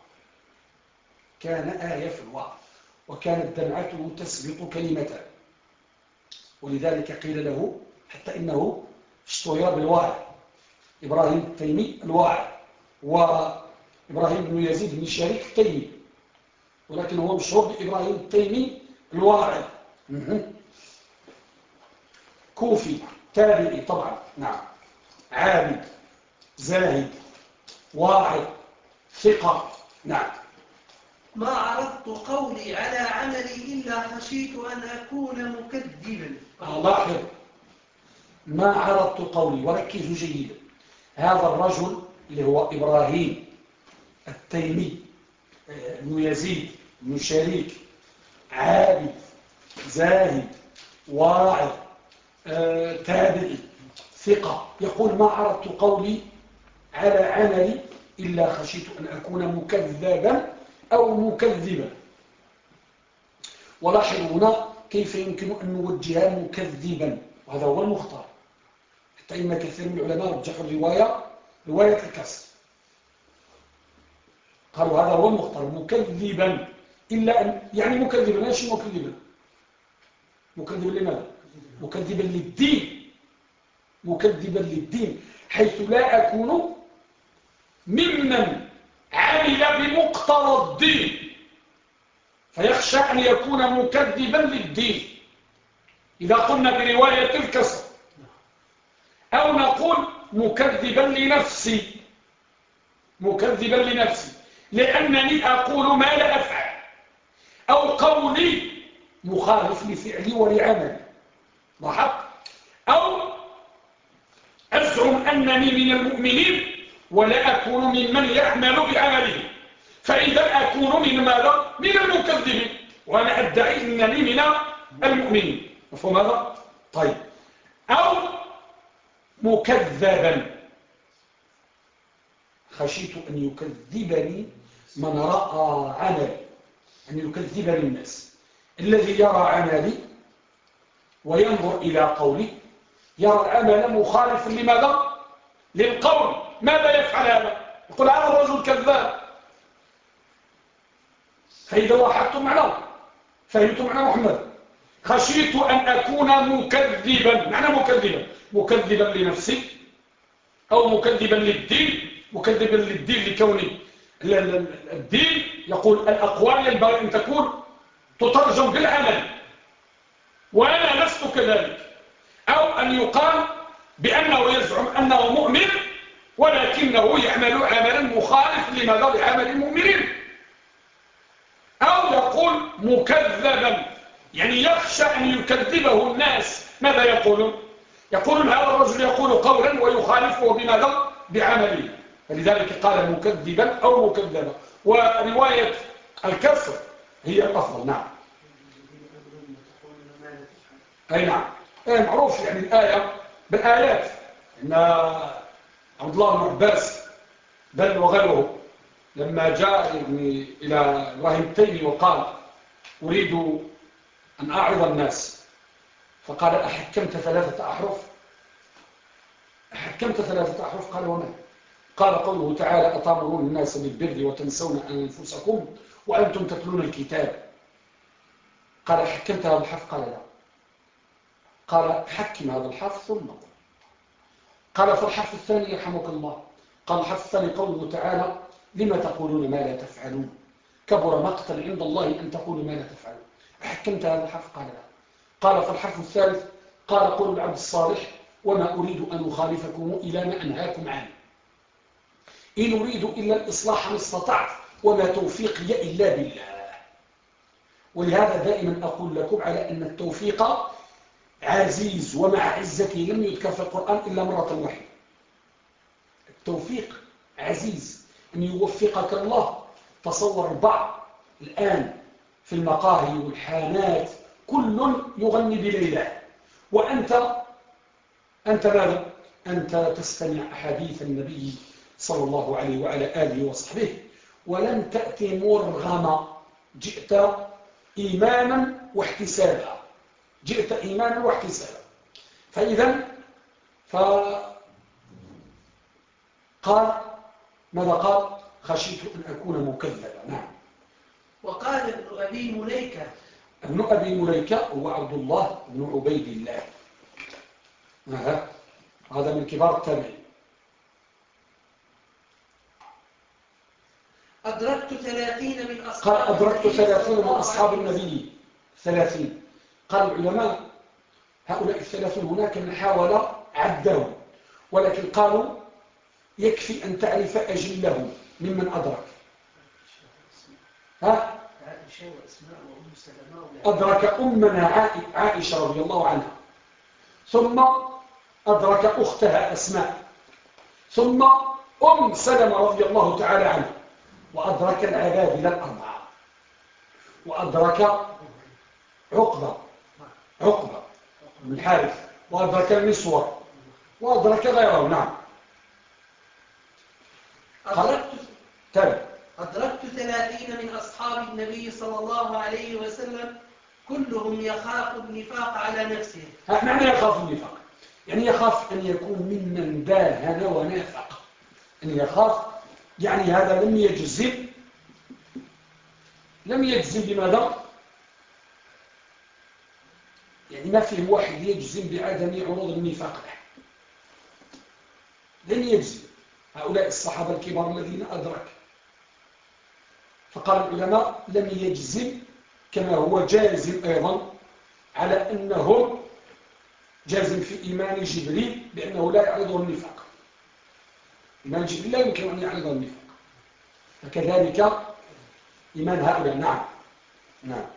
S1: في الوعظ وكانت دمعته تسبق كلمته ولذلك قيل له حتى إنه اشتهر بالواعظ. إبراهيم التيمي الواعظ. إبراهيم بن يزيد بن شريك التيمي، ولكن هو مشهور بإبراهيم التيمي الواعظ. كوفي تابعي طبعا، نعم، عابد زاهد واعظ ثقة. نعم.
S2: ما عرضت قولي على عملي إلا خشيت أن أكون مكذبا.
S1: لاحظ، ما عرضت قولي، وركزوا جيدا. هذا الرجل اللي هو إبراهيم التيمي بن يزيد بن شريك، عابد زاهد واعظ تابعي ثقة، يقول ما عرضت قولي على عملي إلا خشيت أن أكون مكذبا أو مكذبا. ولاحظوا هنا كيف يمكن أن نوجهها مكذبا، وهذا هو المختار، حتى إن كثير من العلماء رجحوا رواية الكسر، قالوا هذا هو المختار مكذبا، إلا أن يعني مكذبا. ايش مكذبا؟ مكذبا لماذا؟ مكذبا للدين، مكذبا للدين، حيث لا أكون ممن عمل بمقتضى الدين، فيخشى أن يكون مكذبا للدين إذا قلنا برواية الكسر، أو نقول مكذبا لنفسي، مكذبا لنفسي لأنني أقول ما لا أفعل، أو قولي مخالف لفعلي ولعملي، لاحظت، أو أزعم أنني من المؤمنين ولا أكون ممن يعمل بعمله، فإذا أكون من ماذا؟ من المكذبين، وأنا أدعي أنني من المؤمنين. مفهوم هذا؟ طيب. أو مكذبا، خشيت أن يكذبني من رأى عملي، أن يكذبني الناس. الذي يرى عملي وينظر إلى قولي يرى العمل مخالف لماذا؟ للقول. ماذا يفعل هذا؟ يقول هذا الرجل كذاب. فإذا لاحظتم معناه، فهمتم معنى محمد؟ خشيت أن أكون مكذبا، معنى مكذبا، مكذبا لنفسي أو مكذبا للدين. مكذبا للدين لكوني الدين يقول الأقوال ينبغي أن تكون تترجم بالعمل، وأنا لست كذلك. أو أن يقال بأنه يزعم أنه مؤمن ولكنه يعمل عملا مخالف لماذا؟ لعمل المؤمنين. أو يقول مكذبا، يعني يخشى أن يكذبه الناس. ماذا يقولون؟ يقولون هذا الرجل يقول قولا ويخالفه بماذا؟ بعمله. فلذلك قال مكذبا أو مكذبا، ورواية الكسر هي الأفضل. نعم. أي نعم، معروف يعني الآية بالآيات إن عبد الله بن عباس بل وغيره لما جاء إلى إبراهيم التيمي وقال أريد أن أعظ الناس، فقال أحكمت 3 أحرف؟ أحكمت 3 أحرف؟ قال وما؟ قال قوله تعالى أتأمرون الناس بالبر وتنسون أنفسكم وأنتم تتلون الكتاب. قال حكمت هذا الحرف؟ قال لا. قال حكم هذا الحرف ثم قل. قال فالحرف الثاني يرحمك الله. قال الحرف الثاني قوله تعالى لما تقولون ما لا تفعلون كبر مقتا عند الله أن تقولوا ما لا تفعلون. أحكمت هذا الحرف؟ قال لا. قال فالحرف الثالث قال قول العبد الصالح وما أريد أن أخالفكم إلى ما أنهاكم عنه إن أريد إلا الإصلاح ما استطعت وما توفيقي إلا بالله. ولهذا دائما أقول لكم على أن التوفيق عزيز، ومع عزته لم يذكر في القرآن إلا مرة واحدة. التوفيق عزيز، أن يوفقك الله. تصور البعض الآن في المقاهي والحانات كل يغني بليلى، وأنت ماذا؟ أنت تستمع أحاديث النبي صلى الله عليه وعلى آله وصحبه ولم تأتي مرغمة، جئت إيمانا واحتسابا، جئت إيمانا واحتسابا. فإذا قال ماذا قال؟ خشيت أن أكون مكذبا. نعم.
S2: وقال ابن أبي مليكة،
S1: ابن أبي مليكة هو عبد الله بن عبيد الله، هذا من كبار التابعين.
S2: قال
S1: أدركت 30 من أصحاب النبي 30. قال العلماء هؤلاء 30 هناك من حاول عدهم، ولكن قالوا يكفي أن تعرف أجلهم ممن أدرك. ها؟ أدرك أمنا عائشة رضي الله عنها، ثم أدرك أختها أسماء، ثم أم سلمة رضي الله تعالى عنها، وأدرك العبادلة الأربعة، وأدرك عقبة بن الحارث، وأدرك المسور، وأدرك غيره. نعم.
S2: أدركت 30 من أصحاب النبي صلى الله عليه وسلم كلهم يخاف النفاق على نفسه.
S1: معنى يخاف النفاق يعني يخاف أن يكون ممن داهن ونافق. أن يخاف يعني هذا لم يجزم بماذا؟ يعني ما فيه واحد يجزم بعدم عروض النفاق لن يجزم. هؤلاء الصحابة الكبار الذين أدرك، فقال العلماء لم يجزم كما هو جازم أيضا على أنه جازم في إيمان جبريل بأنه لا يعرض النفاق. إيمان جبريل لا يمكن أن يعرض النفاق، فكذلك إيمان هؤلاء. نعم.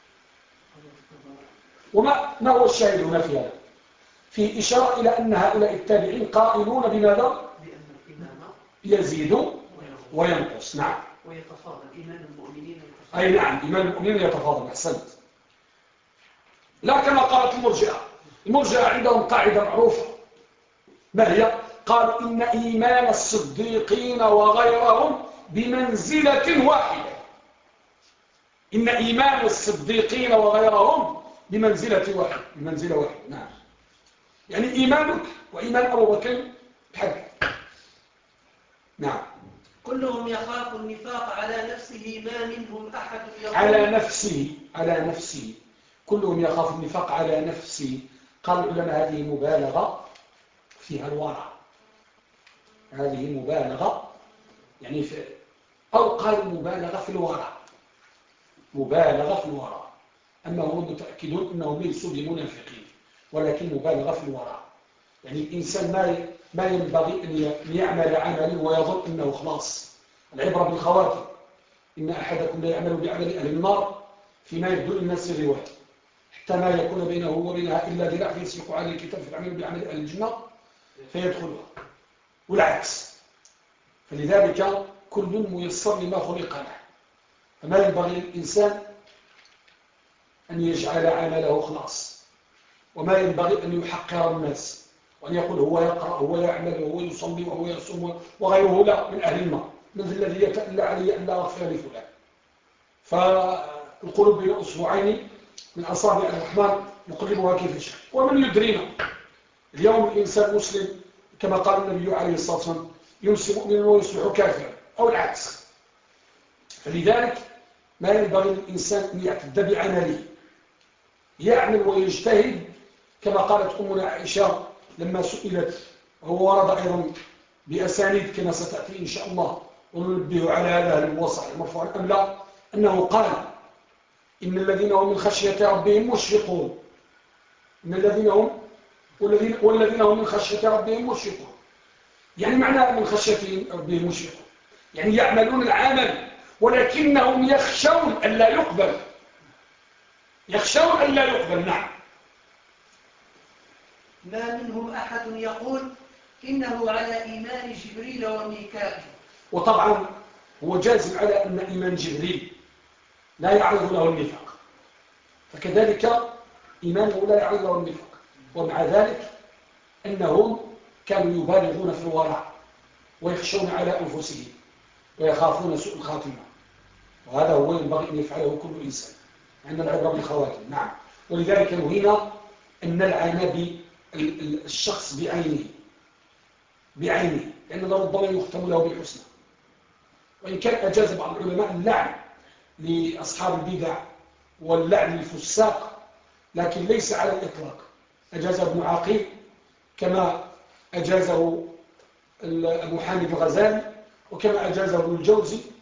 S1: ما هو الشاهد هنا في هذا؟ في إشارة إلى أن هؤلاء التابعين قائلون بماذا؟
S2: بأن الإيمان
S1: يزيد وينقص. نعم.
S2: ويتفاضل إيمان المؤمنين يتفاضل.
S1: أي نعم، إيمان المؤمنين يتفاضل. أحسنت. لا كما قالت المرجئة عندهم قاعدة معروفة، ما هي؟ قالوا إن إيمان الصديقين وغيرهم بمنزلة واحدة. إن إيمان الصديقين وغيرهم بمنزلة واحدة. نعم. يعني إيمانك وإيمان أبو بكر بحق. نعم.
S2: كلهم يخاف النفاق على نفسه، ما منهم أحد يقول
S1: على نفسه كلهم يخاف النفاق على نفسه. قال العلماء هذه مبالغة فيها الورع، هذه مبالغة يعني أو قال مبالغة في الورع، أما هم متأكدون أنهم ليسوا بمنافقين، ولكن مبالغة في الورع. يعني الإنسان ما ينبغي أن يعمل عملا ويظن أنه خلاص. العبرة بالخواتم. إن أحدكم لا يعمل بعمل أهل النار فيما يبدو للناس الرواية حتى ما يكون بينه وبينها إلا ذراع فيسبق عليه الكتاب فيعمل بعمل أهل الجنة فيدخلها، والعكس. فلذلك كل ميسر لما خلق له، فما ينبغي للإنسان أن يجعل عمله خلاص، وما ينبغي أن يحقر الناس وأن يقول هو يقرأ وهو يعمل وهو يصلي وهو يصوم وغيره. لا، من أهل النار. من الذي يتألى علي أن لا أغفر لفلان؟ فالقلوب بين أصبعين من أصابع الرحمن يقلبها كيف يشاء. ومن يدرينا اليوم الإنسان مسلم كما قال النبي عليه الصلاة والسلام يمسي مؤمنا ويصبح كافرا أو العكس. فلذلك ما ينبغي للإنسان أن يعتد بعمله، يعمل ويجتهد كما قالت أمنا عائشة لما سئلت، وهو ورد أيضا بأسانيد كما ستأتي إن شاء الله وننبه على هذا هل هو صحيح مرفوع أم لا، أنه قال إن الذين هم من خشية ربهم مشفقون، والذين هم من خشية ربهم مشفقون. يعني معنى من خشية ربهم مشفقون يعني يعملون العمل ولكنهم يخشون أن لا يقبل. نعم.
S2: ما منهم أحد يقول إنه على إيمان جبريل وميكائيل.
S1: وطبعا هو جازم على أن إيمان جبريل لا يعرض له النفاق، فكذلك إيمانه لا يعرض له النفاق. ومع ذلك أنهم كانوا يبالغون في الورع ويخشون على أنفسهم ويخافون سوء الخاتمة، وهذا هو ينبغي أن يفعله كل إنسان عند العبرة بالخواتم. نعم. ولذلك نهينا أن نلعن بالشخص بعينه لأن ربما يختم له بالحسنى. وإن كان أجاز بعض العلماء اللعن لأصحاب البدع واللعن للفساق، لكن ليس على الإطلاق. أجازه ابن عقيل كما أجازه أبو حامد الغزالي، وكما أجازه ابن الجوزي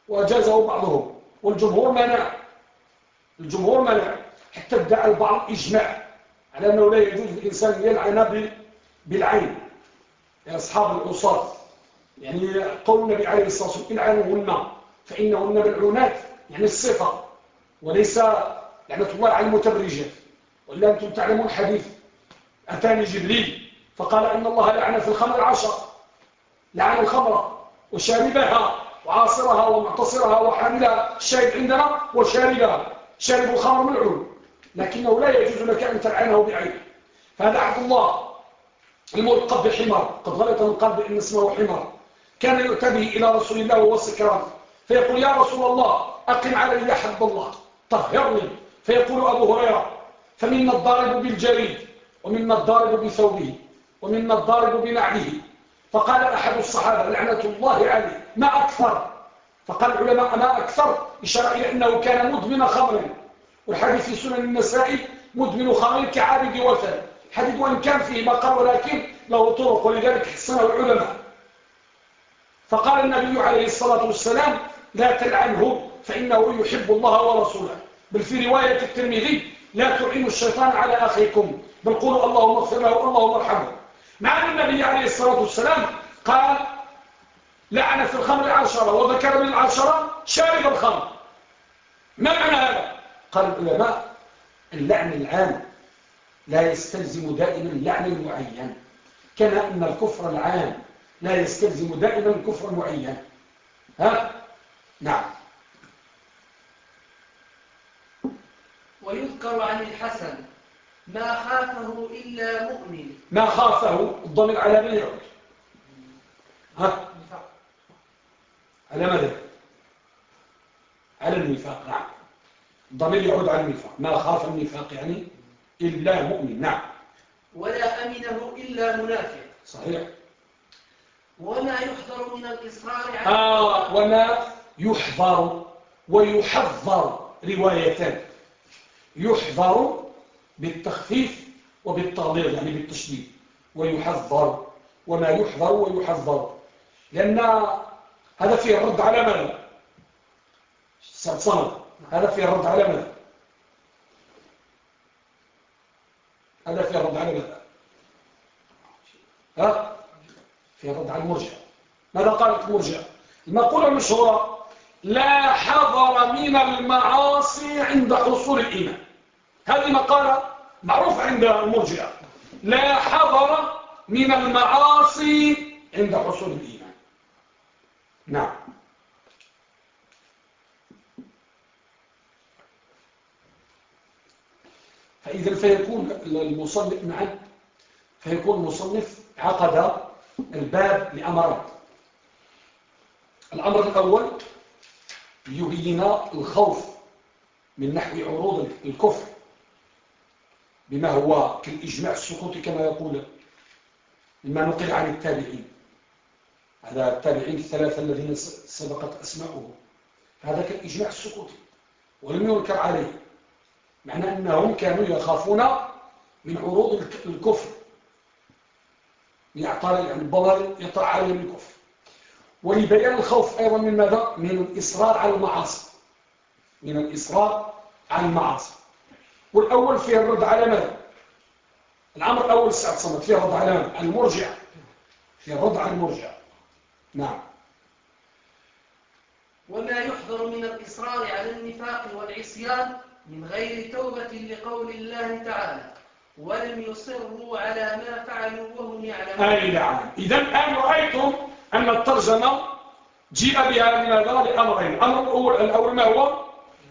S1: وأجازه بعضهم والجمهور منع. الجمهور منع حتى ادعى البعض إجماع على أنه لا يجوز الإنسان يلعن بالعين يا أصحاب العصاة. يعني قول النبي عليه الصلاة والسلام العنوهن فإنهن ملعونات، يعني الصفة وليس لعنة الله على المتبرجات. وإلا أنتم تعلمون حديث أتاني جبريل فقال إن الله لعن في الخمر 10، لعن الخمر وشاربها وعاصرها ومعتصرها وحاملها، الشاهد عندنا وشاربها، شارب الخمر ملعون، لكنه لا يجوز لك أن تلعنه بعينه. فهذا عبد الله الملقب بحمار، قد غلط من قلب إن اسمه حمار، كان يؤتى به إلى رسول الله وهو سكران فيقول يا رسول الله أقم علي حد الله طهرني، فيقول أبو هريرة فمنا الضارب بالجريد ومنا الضارب بثوبه ومنا الضارب بنعله. فقال أحد الصحابة لعنة الله عليه ما أكثر؟ فقال العلماء ما أكثر إشارة إلى أنه كان مدمن خمر، والحديث في سنن النسائي مدمن خمر كعابد وثن، حديث وإن كان فيه مقال ولكن له طرق ولذلك حسنه العلماء. فقال النبي عليه الصلاة والسلام لا تلعنه فإنه يحب الله ورسوله. بل في رواية الترمذي لا تعينوا الشيطان على أخيكم بل قولوا اللهم اغفر له اللهم ارحمه. مع أن النبي عليه الصلاة والسلام قال لعن في الخمر 10 وذكر من 10 شارب الخمر. ما معنى هذا؟ قال العلماء اللعن العام لا يستلزم دائما اللعن المعين، كما أن الكفر العام لا يستلزم دائما الكفر المعين. ها؟ نعم.
S2: ويذكر عن الحسن ما خافه إلا مؤمن.
S1: ما خافه الضمير على من يعود؟ ها؟ على ماذا؟ على النفاق. نعم، الضمير يعود على النفاق. ما خاف النفاق يعني إلا مؤمن. نعم.
S2: ولا أمنه إلا منافق.
S1: صحيح.
S2: وما يحذر من الإصرار على
S1: وما يحذر ويحذر روايتان، يحذر بالتخفيف وبالتغليظ يعني بالتشديد، ويحذر وما يحذر ويحذر، لأن هذا فيه الرد على ماذا؟ صمد. هذا فيه الرد على ماذا؟ هذا فيه الرد على ماذا؟ ها؟ فيه الرد على المرجع. ماذا قالت المرجع؟ المقولة المشهورة لا حذر من المعاصي عند حصول الإيمان. هذه مقالة معروفة عند المرجئة، لا حذر من المعاصي عند حصول الإيمان. نعم. فإذا فيكون المصنف معا فيكون المصنف عقد الباب لأمرين. الأمر الأول يبين الخوف من نحو عروض الكفر بما هو كالإجماع السكوتي كما يقول مما نقل عن التابعين. هذا التابعين الثلاثة الذين سبقت أسماؤهم، هذا كالإجماع السكوتي ولم ينكر عليه، معنى أنهم كانوا يخافون من عروض الكفر، يعني البطل يطلع عليهم الكفر. ولبيان الخوف أيضا من ماذا؟ من الإصرار على المعاصي، من الإصرار على المعاصي. والأول فيه الرد على ماذا؟ الأمر الأول السعد صمد فيه الرد على ماذا؟ المرجع، فيه الرد على المرجع. نعم.
S2: وما يحذر من الإصرار على النفاق والعصيان من غير توبة لقول الله تعالى ولم يصروا على ما فعلوا وهم يعلمون.
S1: أي نعم. إذن الآن رأيتم أن الترجمة جيء بها لماذا؟ لأمرين. الأمر الأول ما هو؟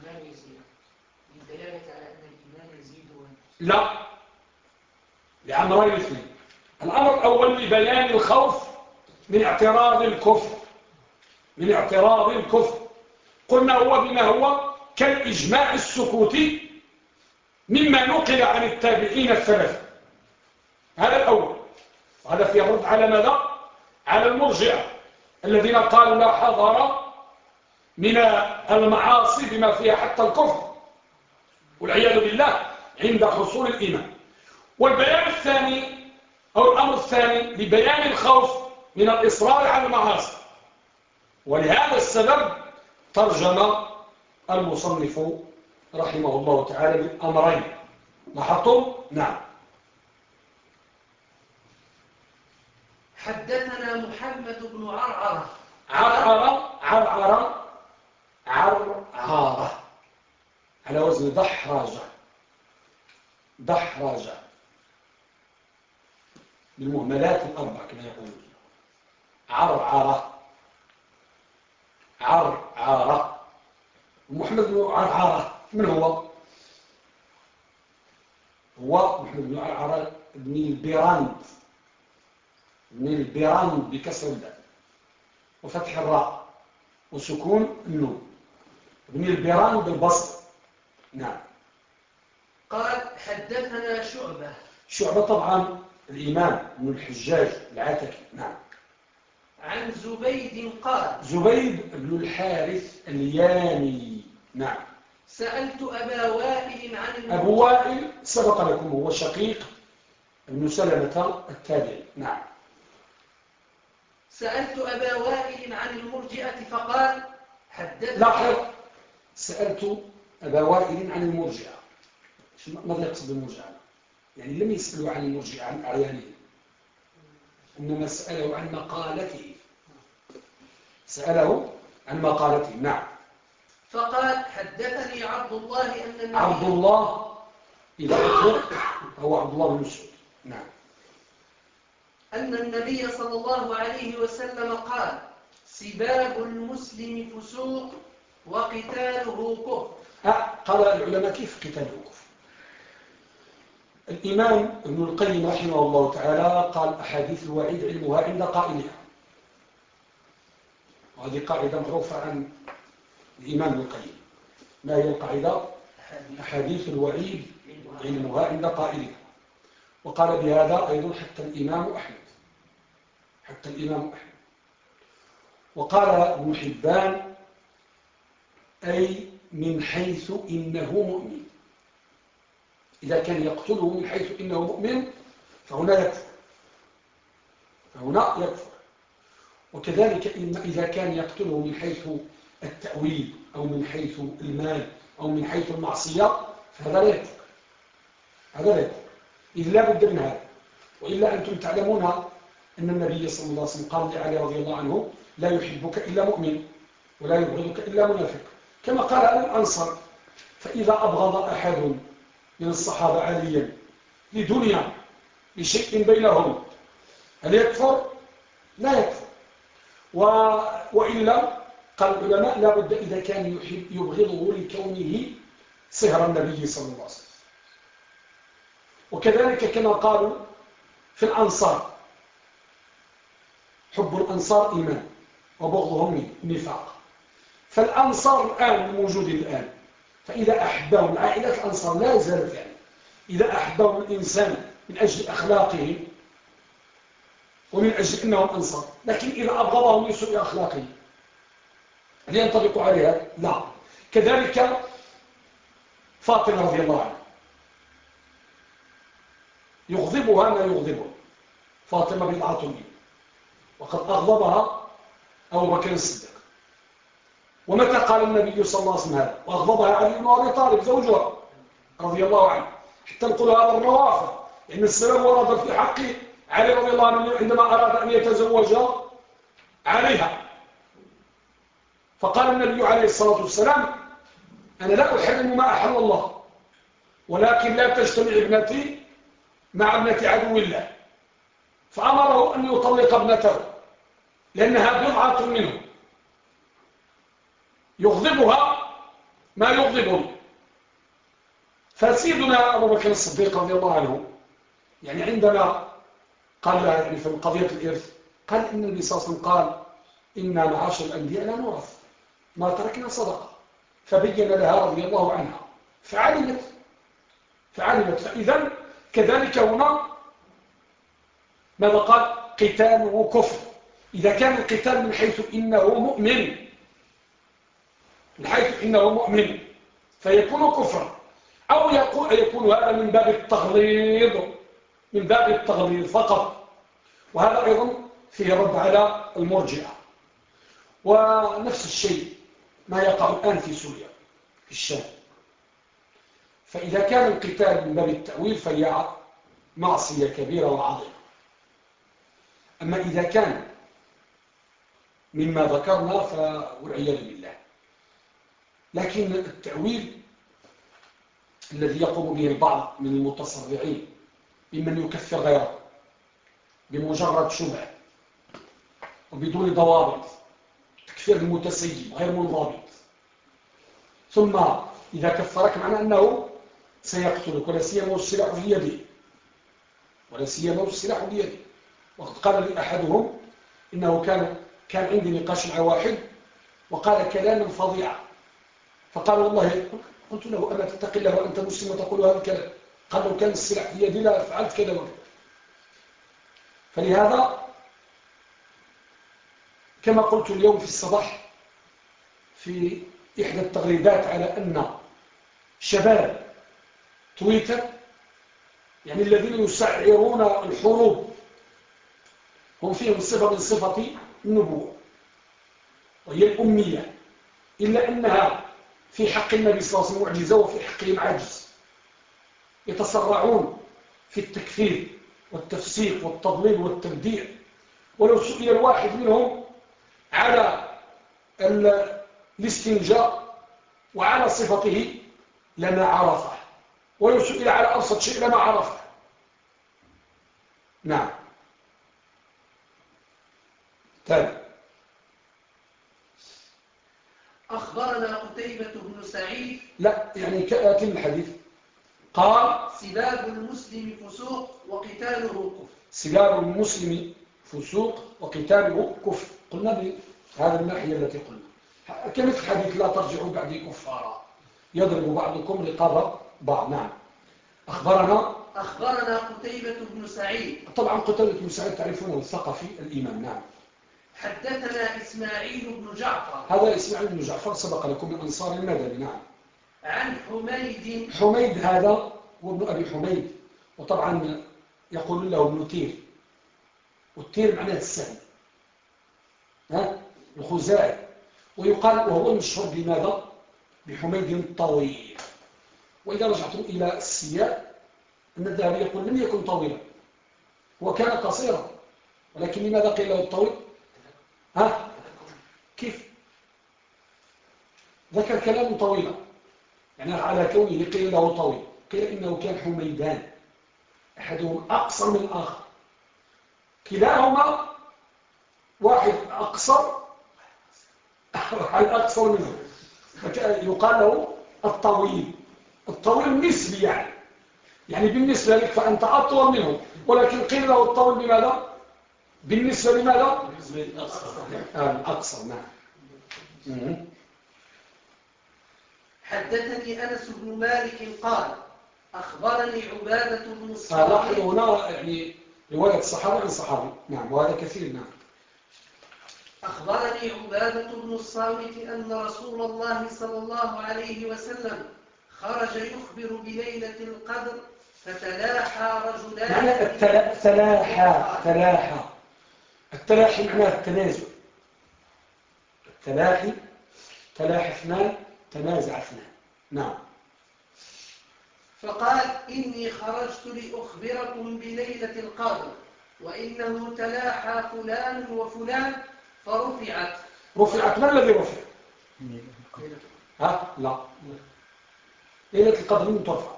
S1: لا، لأمرين اثنين. الأمر الأول لبيان الخوف من اعتراض الكفر، من اعتراض الكفر. قلنا هو بما هو كالإجماع السكوتي مما نقل عن التابعين الثلاثة. هذا الأول. هذا فيه رد على ماذا؟ على المرجئة الذين قالوا لا حذر من المعاصي بما فيها حتى الكفر والعياذ بالله عند حصول الإيمان. والبيان الثاني أو الأمر الثاني لبيان الخوف من الإصرار على المعاصي. ولهذا السبب ترجم المصنف رحمه الله تعالى بالأمرين. لاحظتم؟ نعم.
S2: حدثنا محمد بن عرعرة
S1: عرعرة على وزن دحرجة بالمهملات الأربع كما يقولون. عرعرة محمد بن عرعرة من هو؟ هو محمد بن عرعرة بن البيراند بكسر الباء وفتح الراء وسكون النون، ابن البيراند بالبصر. نعم.
S2: قال حدثنا
S1: شعبة طبعا الإمام بن الحجاج العتكي. نعم.
S2: عن زبيد قال
S1: زبيد بن الحارث اليامي. نعم.
S2: سألت أبا وائل عن
S1: أبو وائل سبق لكم هو شقيق ابن سلمة التابعي. نعم.
S2: سألت أبا وائل عن المرجئة فقال حدثني.
S1: لاحظ، سألت أبا وائل عن المرجئة. ماذا يقصد بالمرجئة؟ يعني لم يسألوا عن المرجئة عن أعيانهم، إنما سأله عن مقالته. نعم.
S2: فقال حدثني عبد الله أن النبي
S1: عبد الله إذا أطلق هو عبد الله بن مسعود. نعم.
S2: أن النبي صلى الله عليه وسلم قال سباب المسلم فسوق وقتاله كفر.
S1: قال العلماء كيف قتاله كفر؟ الإمام ابن القيم رحمه الله تعالى قال أحاديث الوعيد علمها عند قائلها، وهذه قاعدة معروفة عن الإمام ابن القيم. ما هي القاعدة؟ أحاديث الوعيد علمها عند قائلها. وقال بهذا أيضا حتى الإمام أحمد. وقال ابن حبان أي من حيث إنه مؤمن. إذا كان يقتله من حيث إنه مؤمن فهنا يكفر. وكذلك إذا كان يقتله من حيث التأويل أو من حيث المال أو من حيث المعصية فهذا لا يكفر. إلا بد من هذا. وإلا أنتم تعلمون أن النبي صلى الله عليه وسلم قال لعلي رضي الله عنه لا يحبك إلا مؤمن ولا يبغضك إلا منافق، كما قال على الأنصار. فإذا أبغض أحد من الصحابة عليا لدنيا لشيء بينهم هل يكفر؟ لا يكفر. وإلا قال العلماء لا بد إذا كان يبغضه لكونه صهر النبي صلى الله عليه وسلم. وكذلك كما قالوا في الأنصار حب الأنصار إيمان وبغضهم نفاق. فالأنصار الآن الموجودين الآن فإذا أحبهم عائلات الأنصار لا زالت يعني إذا أحبهم الإنسان من أجل أخلاقهم ومن أجل أنهم أنصار، لكن إذا أبغضهم لسوء أخلاقهم هل ينطبق عليها؟ لا. كذلك فاطمة رضي الله عنها يغضبها ما يغضبه فاطمة بضعة منه، وقد أغضبها أبو بكر الصديق. ومتى قال النبي صلى الله عليه وسلم هذا؟ وأغضبها علي بن أبي طالب زوجها رضي الله عنه، حتى نقول هذا الروافض لأن السبب ورد في حق علي رضي الله عنه عندما أراد أن يتزوج عليها، فقال النبي عليه الصلاة والسلام أنا لا أحرم ما أحل الله، ولكن لا تجتمع ابنتي مع ابنة عدو الله، فأمره أن يطلق ابنته لأنها بضعة منه يغضبها ما يغضبني. فسيدنا أبو بكر الصديق رضي الله عنه يعني عندما قال لها يعني في قضية الإرث قال إن النبي صلى الله عليه وسلم قال إنا معاشر الأنبياء لا نورث ما تركنا صدقة، فبين لها رضي الله عنها فعلمت. فإذا كذلك هنا ماذا قال؟ قتاله كفر. إذا كان القتال من حيث إنه مؤمن فيكون كفرا، أو يكون هذا من باب التغليظ فقط، وهذا أيضا فيه رد على المرجئة. ونفس الشيء ما يقع الآن في سوريا في الشام. فإذا كان القتال من باب التأويل فهي معصية كبيرة وعظيمة. أما إذا كان مما ذكرنا والعياذ بالله. لكن التأويل الذي يقوم به البعض من المتصرعين ممن يكفر غيره بمجرد شبهة وبدون ضوابط، تكفير المتسيب غير منضبط، ثم إذا كفرك معنى أنه سيقتلك ولا سيما السلاح في يده، ولا سيما السلاح في يده. وقد قال لي أحدهم إنه كان عندي نقاش مع واحد وقال كلاما فظيعا، فقال والله قلت له أما تتقي الله وأنت مسلم وتقول هذا الكلام؟ قال لو كان السلاح في يدي لا فعلت كذا وكذا. فلهذا كما قلت اليوم في الصباح في إحدى التغريدات على أن شباب تويتر يعني الذين يسعرون الحروب هم فيهم صفة من صفة النبوة وهي الأمية، إلا أنها في حق النبي صلى الله عليه وسلم معجزة وفي حقهم عجز. يتسرعون في التكفير والتفسيق والتضليل والتبديع، ولو سئل الواحد منهم على الاستنجاء وعلى صفته لما عرفه، ولو سئل على أبسط شيء لما عرفه. نعم. تابع.
S2: أخبرنا قتيبة بن سعيد.
S1: لا يعني كأتم الحديث قال
S2: سباب المسلم فسوق وقتاله كفر.
S1: سباب المسلم فسوق وقتاله كفر. قلنا بهذه الناحية التي قلنا كمثل حديث لا ترجعوا بعدي كفارا يضرب بعضكم رقاب بعض. نعم.
S2: أخبرنا قتيبة بن سعيد.
S1: طبعا قتيبة بن سعيد تعرفونه الثقفي الإمام. نعم.
S2: حدثنا إسماعيل بن جعفر.
S1: هذا إسماعيل بن جعفر سبق لكم من أنصار المدني. نعم.
S2: عن حميد.
S1: حميد هذا وابن أبي حميد، وطبعا يقول له ابن تير، والتير معناه السهم الخزاعي، ويقال وهو المشهور بماذا؟ بحميد الطويل. وإذا رجعتم إلى السياق أن الذهبي يقول لم يكن طويلا، هو كان قصيرا، ولكن لماذا قيل له الطويل؟ كيف؟ ذكر كلام طويلا يعني على كونه قيل له طويل. قيل إنه كان حميدان، أحدهم أقصر من الآخر، كلاهما واحد أقصر واحد أقصر منه، يقال له الطويل. الطويل نسبي يعني بالنسبة لك فأنت أطول منه، ولكن قيل له الطويل بماذا؟ بالنسبة لماذا؟ بالنسبة للأقصر. الأقصر. نعم.
S2: حدثني أنس بن مالك قال أخبرني عبادة بن الصامت.
S1: لاحظوا هنا يعني رواية الصحابة عن صحابي. نعم. وهذا كثير. نعم.
S2: أخبرني عبادة بن الصامت أن رسول الله صلى الله عليه وسلم خرج يخبر بليلة القدر فتلاحى رجلان.
S1: معنى التلاحي معناه التنازل. التلاحي تلاحى اثنان تنازع اثنان. نعم.
S2: فقال إني خرجت لأخبركم بليلة القدر وإنه تلاحى فلان وفلان فرفعت.
S1: ما الذي رفع؟ لا، ليلة القدر من ترفع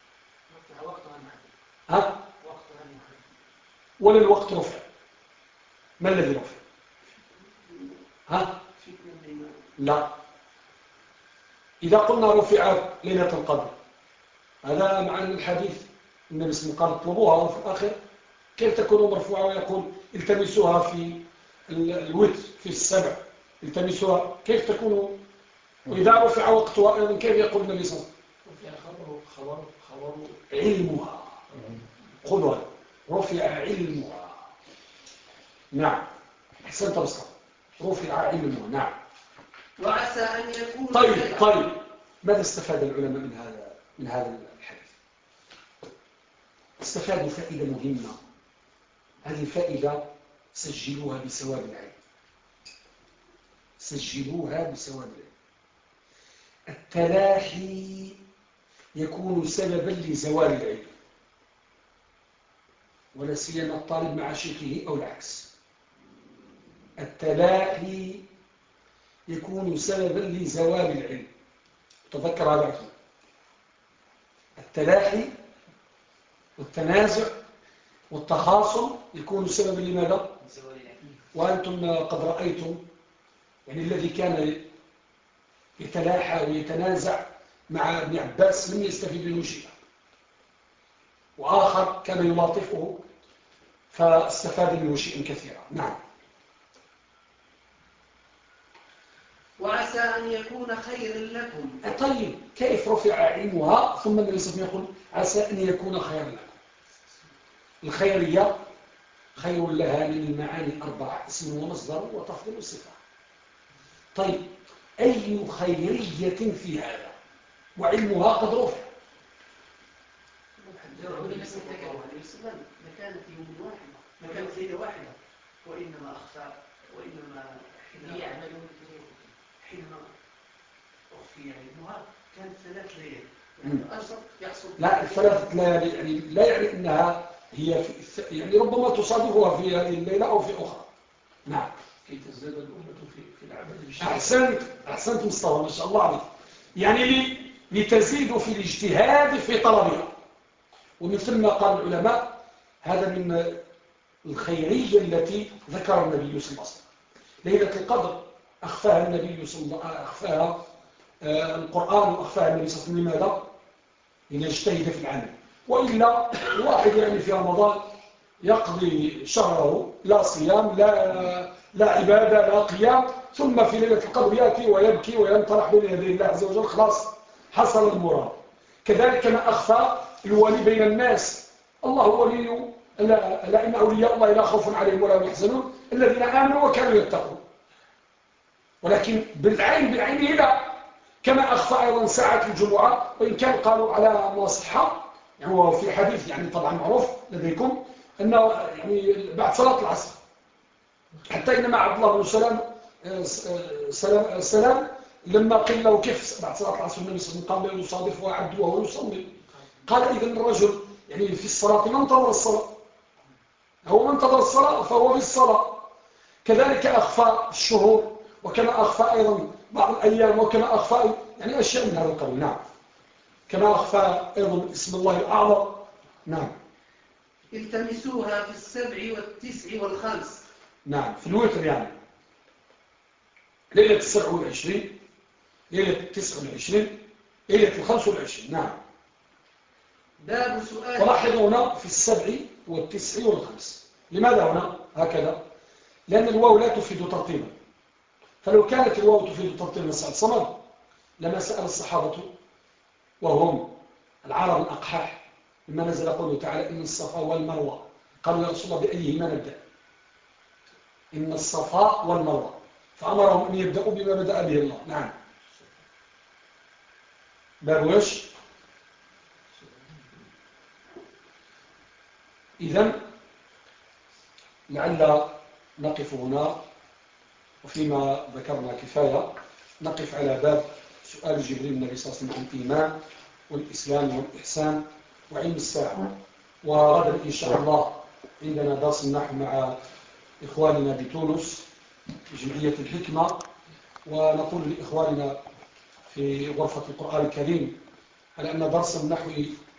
S1: ولا الوقت رفع؟ ما الذي رفع؟ لا، إذا قلنا رفعت ليلة القدر هذا معنى الحديث النبي صلى الله عليه وسلم قال اطلبوها، وفي الآخر كيف تكون مرفوعة ويقول التمسوها في الوتر في السبع، التمسوها كيف تكون؟ وإذا رفع وقتها أيضا كيف يقول النبي صلى الله عليه وسلم؟ خبر علمها. خذها رفع علمها. نعم. أحسنت بسكر. رفع علمها. نعم.
S2: وعسى أن يكون.
S1: طيب ماذا استفاد العلماء من هذا الحديث؟ استفادوا فائدة مهمة، هذه الفائدة سجلوها بسواد العين. سجلوها بسواد العين. التلاحي يكون سببا لزوال العلم، ولا سيما الطالب مع شيخه أو العكس. التلاحي يكون سببا لزوال العلم. تذكر هذا. التلاحي والتنازع والتخاصم يكون سببا لماذا؟ وأنتم قد رأيتم يعني الذي كان يتلاحى ويتنازع مع ابن عباس لم يستفيد منه شيئا، وآخر كان يلاطفه فاستفاد منه شيئا كثيرا. نعم.
S2: وعسى أن يكون خيرا لكم.
S1: طيب كيف رفع علمها ثم النبي صلى الله عليه وسلم يقول عسى أن يكون خيرا لكم؟ الخيرية خير لها من المعاني 4: اسم ومصدر وتفضيل وصفة. طيب أي خيرية في هذا وعلمها قد رفع؟
S2: ما كانت يوم واحد، ما كانت ليلة واحدة، وإنما أخفى، وإنما حينما أخفي علمها كانت 3 ليال.
S1: لا، الثلاثة ليالي يعني لا يعني أنها هي يعني ربما تصادفها في هذه الليلة أو في أخرى. نعم.
S3: كي تزداد الأمة في العبادة.
S1: أحسنت مصطفى، ما شاء الله عليك. يعني لتزيد في الاجتهاد في طلبها. ومن ثم قال العلماء هذا من الخيرية التي ذكر النبي صلى الله عليه وسلم. ليلة القدر أخفاها النبي صلى الله عليه وسلم، أخفاها القرآن وأخفاها النبي صلى الله عليه وسلم. لماذا؟ لنجتهد في العمل. وإلا الواحد يعني في رمضان يقضي شهره لا صيام لا عبادة لا قيام، ثم في ليلة القدر يأتي ويبكي وينطرح بين يدي الله عز وجل، خلاص حصل المراد. كذلك ما أخفى الولي بين الناس، الله ولي لا إن أولياء الله لا خوف عليهم ولا هم يحزنون الذين آمنوا وكانوا يتقون. ولكن بعينه لا، كما أخفى أيضا ساعة الجمعة، وإن كان قالوا على ما صح هو في حديث يعني طبعا معروف لديكم أنه يعني بعد صلاة العصر، حتى إنما عبد الله بن سلام لما قيل له كيف بعد صلاة العصر النبي صلى الله عليه وسلم قال له يصادف وعد وهو يصلي، قال إذن الرجل يعني في الصلاة ما انتظر الصلاة، هو ما انتظر الصلاة فهو في الصلاة. كذلك أخفى الشهور، وكما أخفى أيضا بعض الأيام، وكما أخفى يعني أشياء من هذا القبيل. نعم. كما أخفى أيضا اسم الله الأعظم. نعم.
S2: التمسوها في 7 و9 والخمس.
S1: نعم، في الوتر يعني ليلة 27، ليلة 29، ليلة 25. نعم.
S2: باب سؤال.
S1: ولاحظوا هنا في 7 و9 والخمس. لماذا هنا هكذا؟ لأن الواو لا تفيد ترتيبا، فلو كانت الواو تفيد ترتيبا سأل صمد لما سأل الصحابة وهم العرب الأقحاح لما نزل قوله تعالى إن الصفا والمروة، قالوا يا رسول الله بأيهما نبدأ؟ إن الصفا والمروة، فأمرهم أن يبدأوا بما بدأ به الله. نعم. باب وش؟ إذن لعل نقف هنا، وفيما ذكرنا كفاية. نقف على باب سؤال جبريل النبي صلى الله عليه وسلم عن الإيمان والإسلام والإحسان وعلم الساعة. وغدا إن شاء الله عندنا درس النحو مع إخواننا بتونس في جمعية الحكمة، ونقول لإخواننا في غرفة القرآن الكريم على أن درس النحو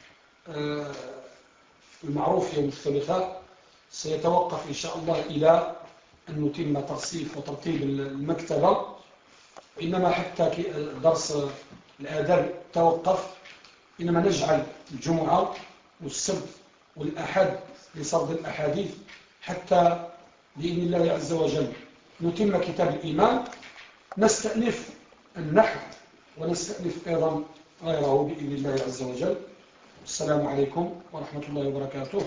S1: المعروف يوم الثلاثاء سيتوقف إن شاء الله إلى أن نتم ترصيف وترتيب المكتبة، إنما حتى درس الآداب توقف، إنما نجعل الجمعة والسبت والأحد لسرد الأحاديث حتى بإذن الله عز وجل نتم كتاب الإيمان، نستأنف النحو ونستأنف أيضا غيره بإذن الله عز وجل. السلام عليكم ورحمة الله وبركاته.